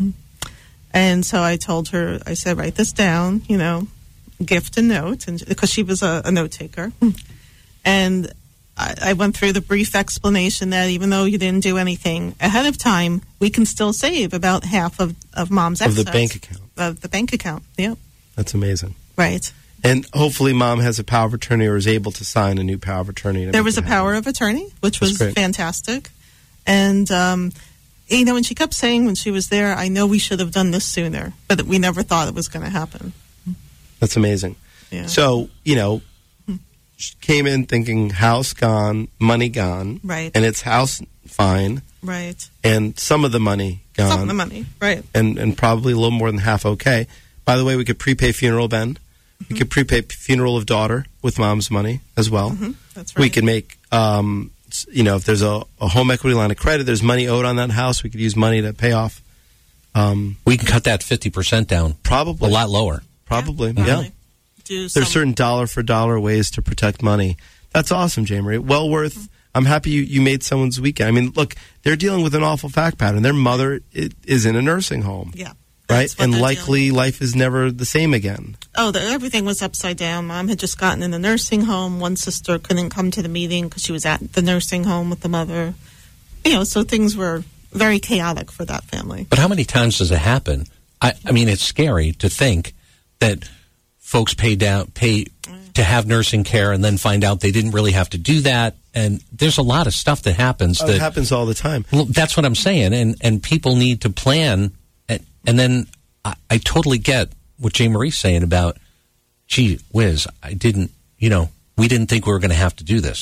And so I told her, I said, write this down, you know, gift a note, and because she was a, a note taker. And I, I went through the brief explanation that even though you didn't do anything ahead of time, we can still save about half of, of mom's Of the assets. bank account. Of the bank account, yep. That's amazing. Right. And hopefully, mom has a power of attorney or is able to sign a new power of attorney. to There make was a it power happen. of attorney, which That's was great. fantastic. And, um, you know, when she kept saying when she was there, I know we should have done this sooner, but we never thought it was going to happen. That's amazing. Yeah. So, you know, she came in thinking house gone, money gone. Right. And it's house fine, Right. and some of the money gone. Some of the money. Right. And, and probably a little more than half okay. By the way, we could prepay funeral, Ben. We could prepay funeral of daughter with mom's money as well. Mhm. That's right. We could make, um, s- you know, if there's a, a home equity line of credit, there's money owed on that house, we could use money to pay off. Um, We can cut that fifty percent down. Probably. A lot lower. Probably, Yeah, yeah. probably. Do some, There's certain dollar for dollar ways to protect money. That's awesome, Jane Marie. Well worth. Mm-hmm. I'm happy you, you made someone's weekend. I mean, look, they're dealing with an awful fact pattern. Their mother i- is in a nursing home, Yeah. right? That's what And they're likely dealing life is never the same again. with. Oh, the, everything was upside down. Mom had just gotten in the nursing home. One sister couldn't come to the meeting because she was at the nursing home with the mother. You know, so things were very chaotic for that family. But how many times does it happen? I, I mean, it's scary to think that folks pay down, pay to have nursing care, and then find out they didn't really have to do that. And there's a lot of stuff that happens. Oh, that it happens all the time. Well, that's what I'm saying, and and people need to plan. And, and then I, I totally get what Jane Marie's saying about, gee whiz, I didn't, you know, we didn't think we were going to have to do this.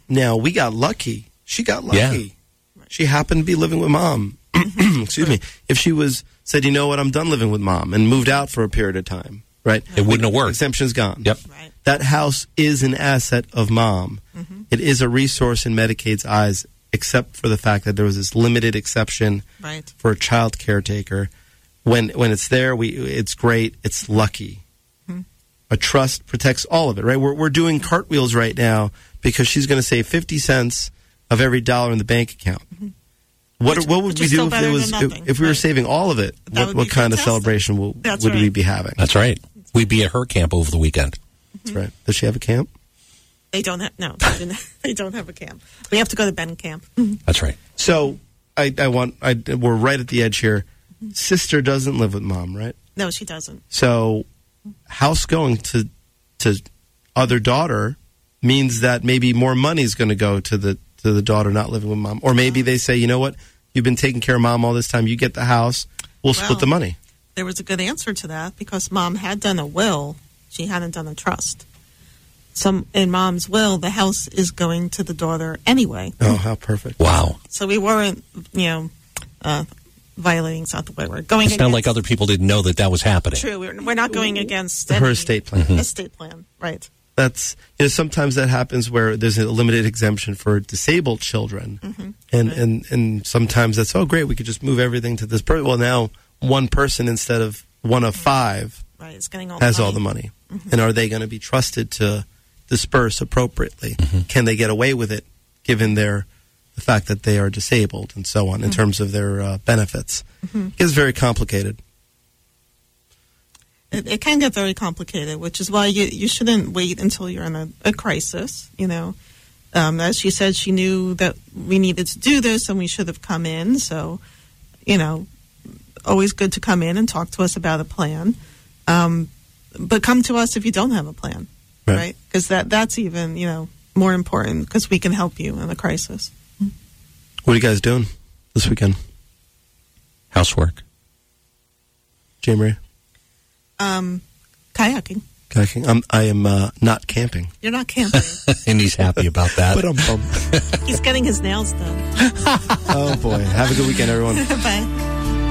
Now, we got lucky. She got lucky. Yeah. She happened to be living with mom. Excuse me. If she was said, you know what, I'm done living with mom, and moved out for a period of time, right? It wouldn't have worked. Exemption's gone. Yep. Right. That house is an asset of mom. Mm-hmm. It is a resource in Medicaid's eyes, except for the fact that there was this limited exception Right. for a child caretaker. When when it's there, we it's great. It's lucky. Mm-hmm. A trust protects all of it, right? We're we're doing cartwheels right now because she's going to save fifty cents of every dollar in the bank account. Mm-hmm. What Which- what would which we is do still if better it was than if, nothing, if we were right. saving all of it? That What would what be kind of fantastic. celebration will, That's would we right. be having? That's right. We'd be at her camp over the weekend. That's right. Does she have a camp? They don't have no. They don't- they don't have a camp. We have to go to Ben camp. That's right. So I, I want I we're right at the edge here. Sister doesn't live with mom, right? No, she doesn't. So house going to to other daughter means that maybe more money is going to go to the to the daughter not living with mom, or maybe they say, you know what, you've been taking care of mom all this time. You get the house. We'll split Well, the money. There was a good answer to that because mom had done a will. She hadn't done a trust. Some in mom's will, the house is going to the daughter anyway. Oh, how perfect! Wow. So we weren't, you know, uh, violating South way. We're going. It's not against, like other people didn't know that that was happening. True. We're, we're not going against Her any estate plan. Estate plan, right? That's you know sometimes that happens where there's a limited exemption for disabled children, Mm-hmm. and, and and sometimes that's oh great we could just move everything to this person. Well, now one person instead of one of five Right. It's getting all has the all the money. money, and are they going to be trusted to disperse appropriately? Can they get away with it given their the fact that they are disabled and so on in terms of their uh, benefits? It gets very complicated. It, it can get very complicated, which is why you, you shouldn't wait until you're in a, a crisis. You know, um, as she said, she knew that we needed to do this and we should have come in. So, you know, always good to come in and talk to us about a plan. Um, but come to us if you don't have a plan, Right. right? Because that that's even you know more important because we can help you in a crisis. What are you guys doing this weekend, Housework. Jay Marie? Um, kayaking. Kayaking. I'm, I am uh, not camping, You're not camping. And he's happy about that. but I'm bummed. He's getting his nails done. Oh boy! Have a good weekend, everyone. Bye.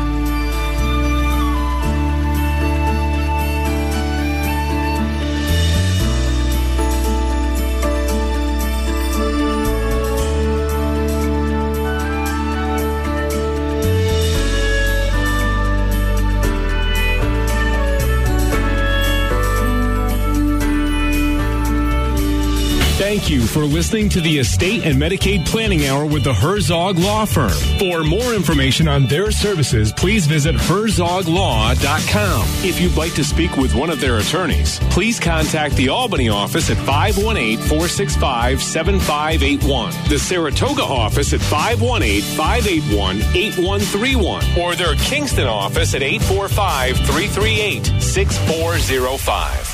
Thank you for listening to the Estate and Medicaid Planning Hour with the Herzog Law Firm. For more information on their services, please visit herzog law dot com. If you'd like to speak with one of their attorneys, please contact the Albany office at five one eight, four six five, seven five eight one, the Saratoga office at five one eight, five eight one, eight one three one, or their Kingston office at eight four five, three three eight, six four zero five.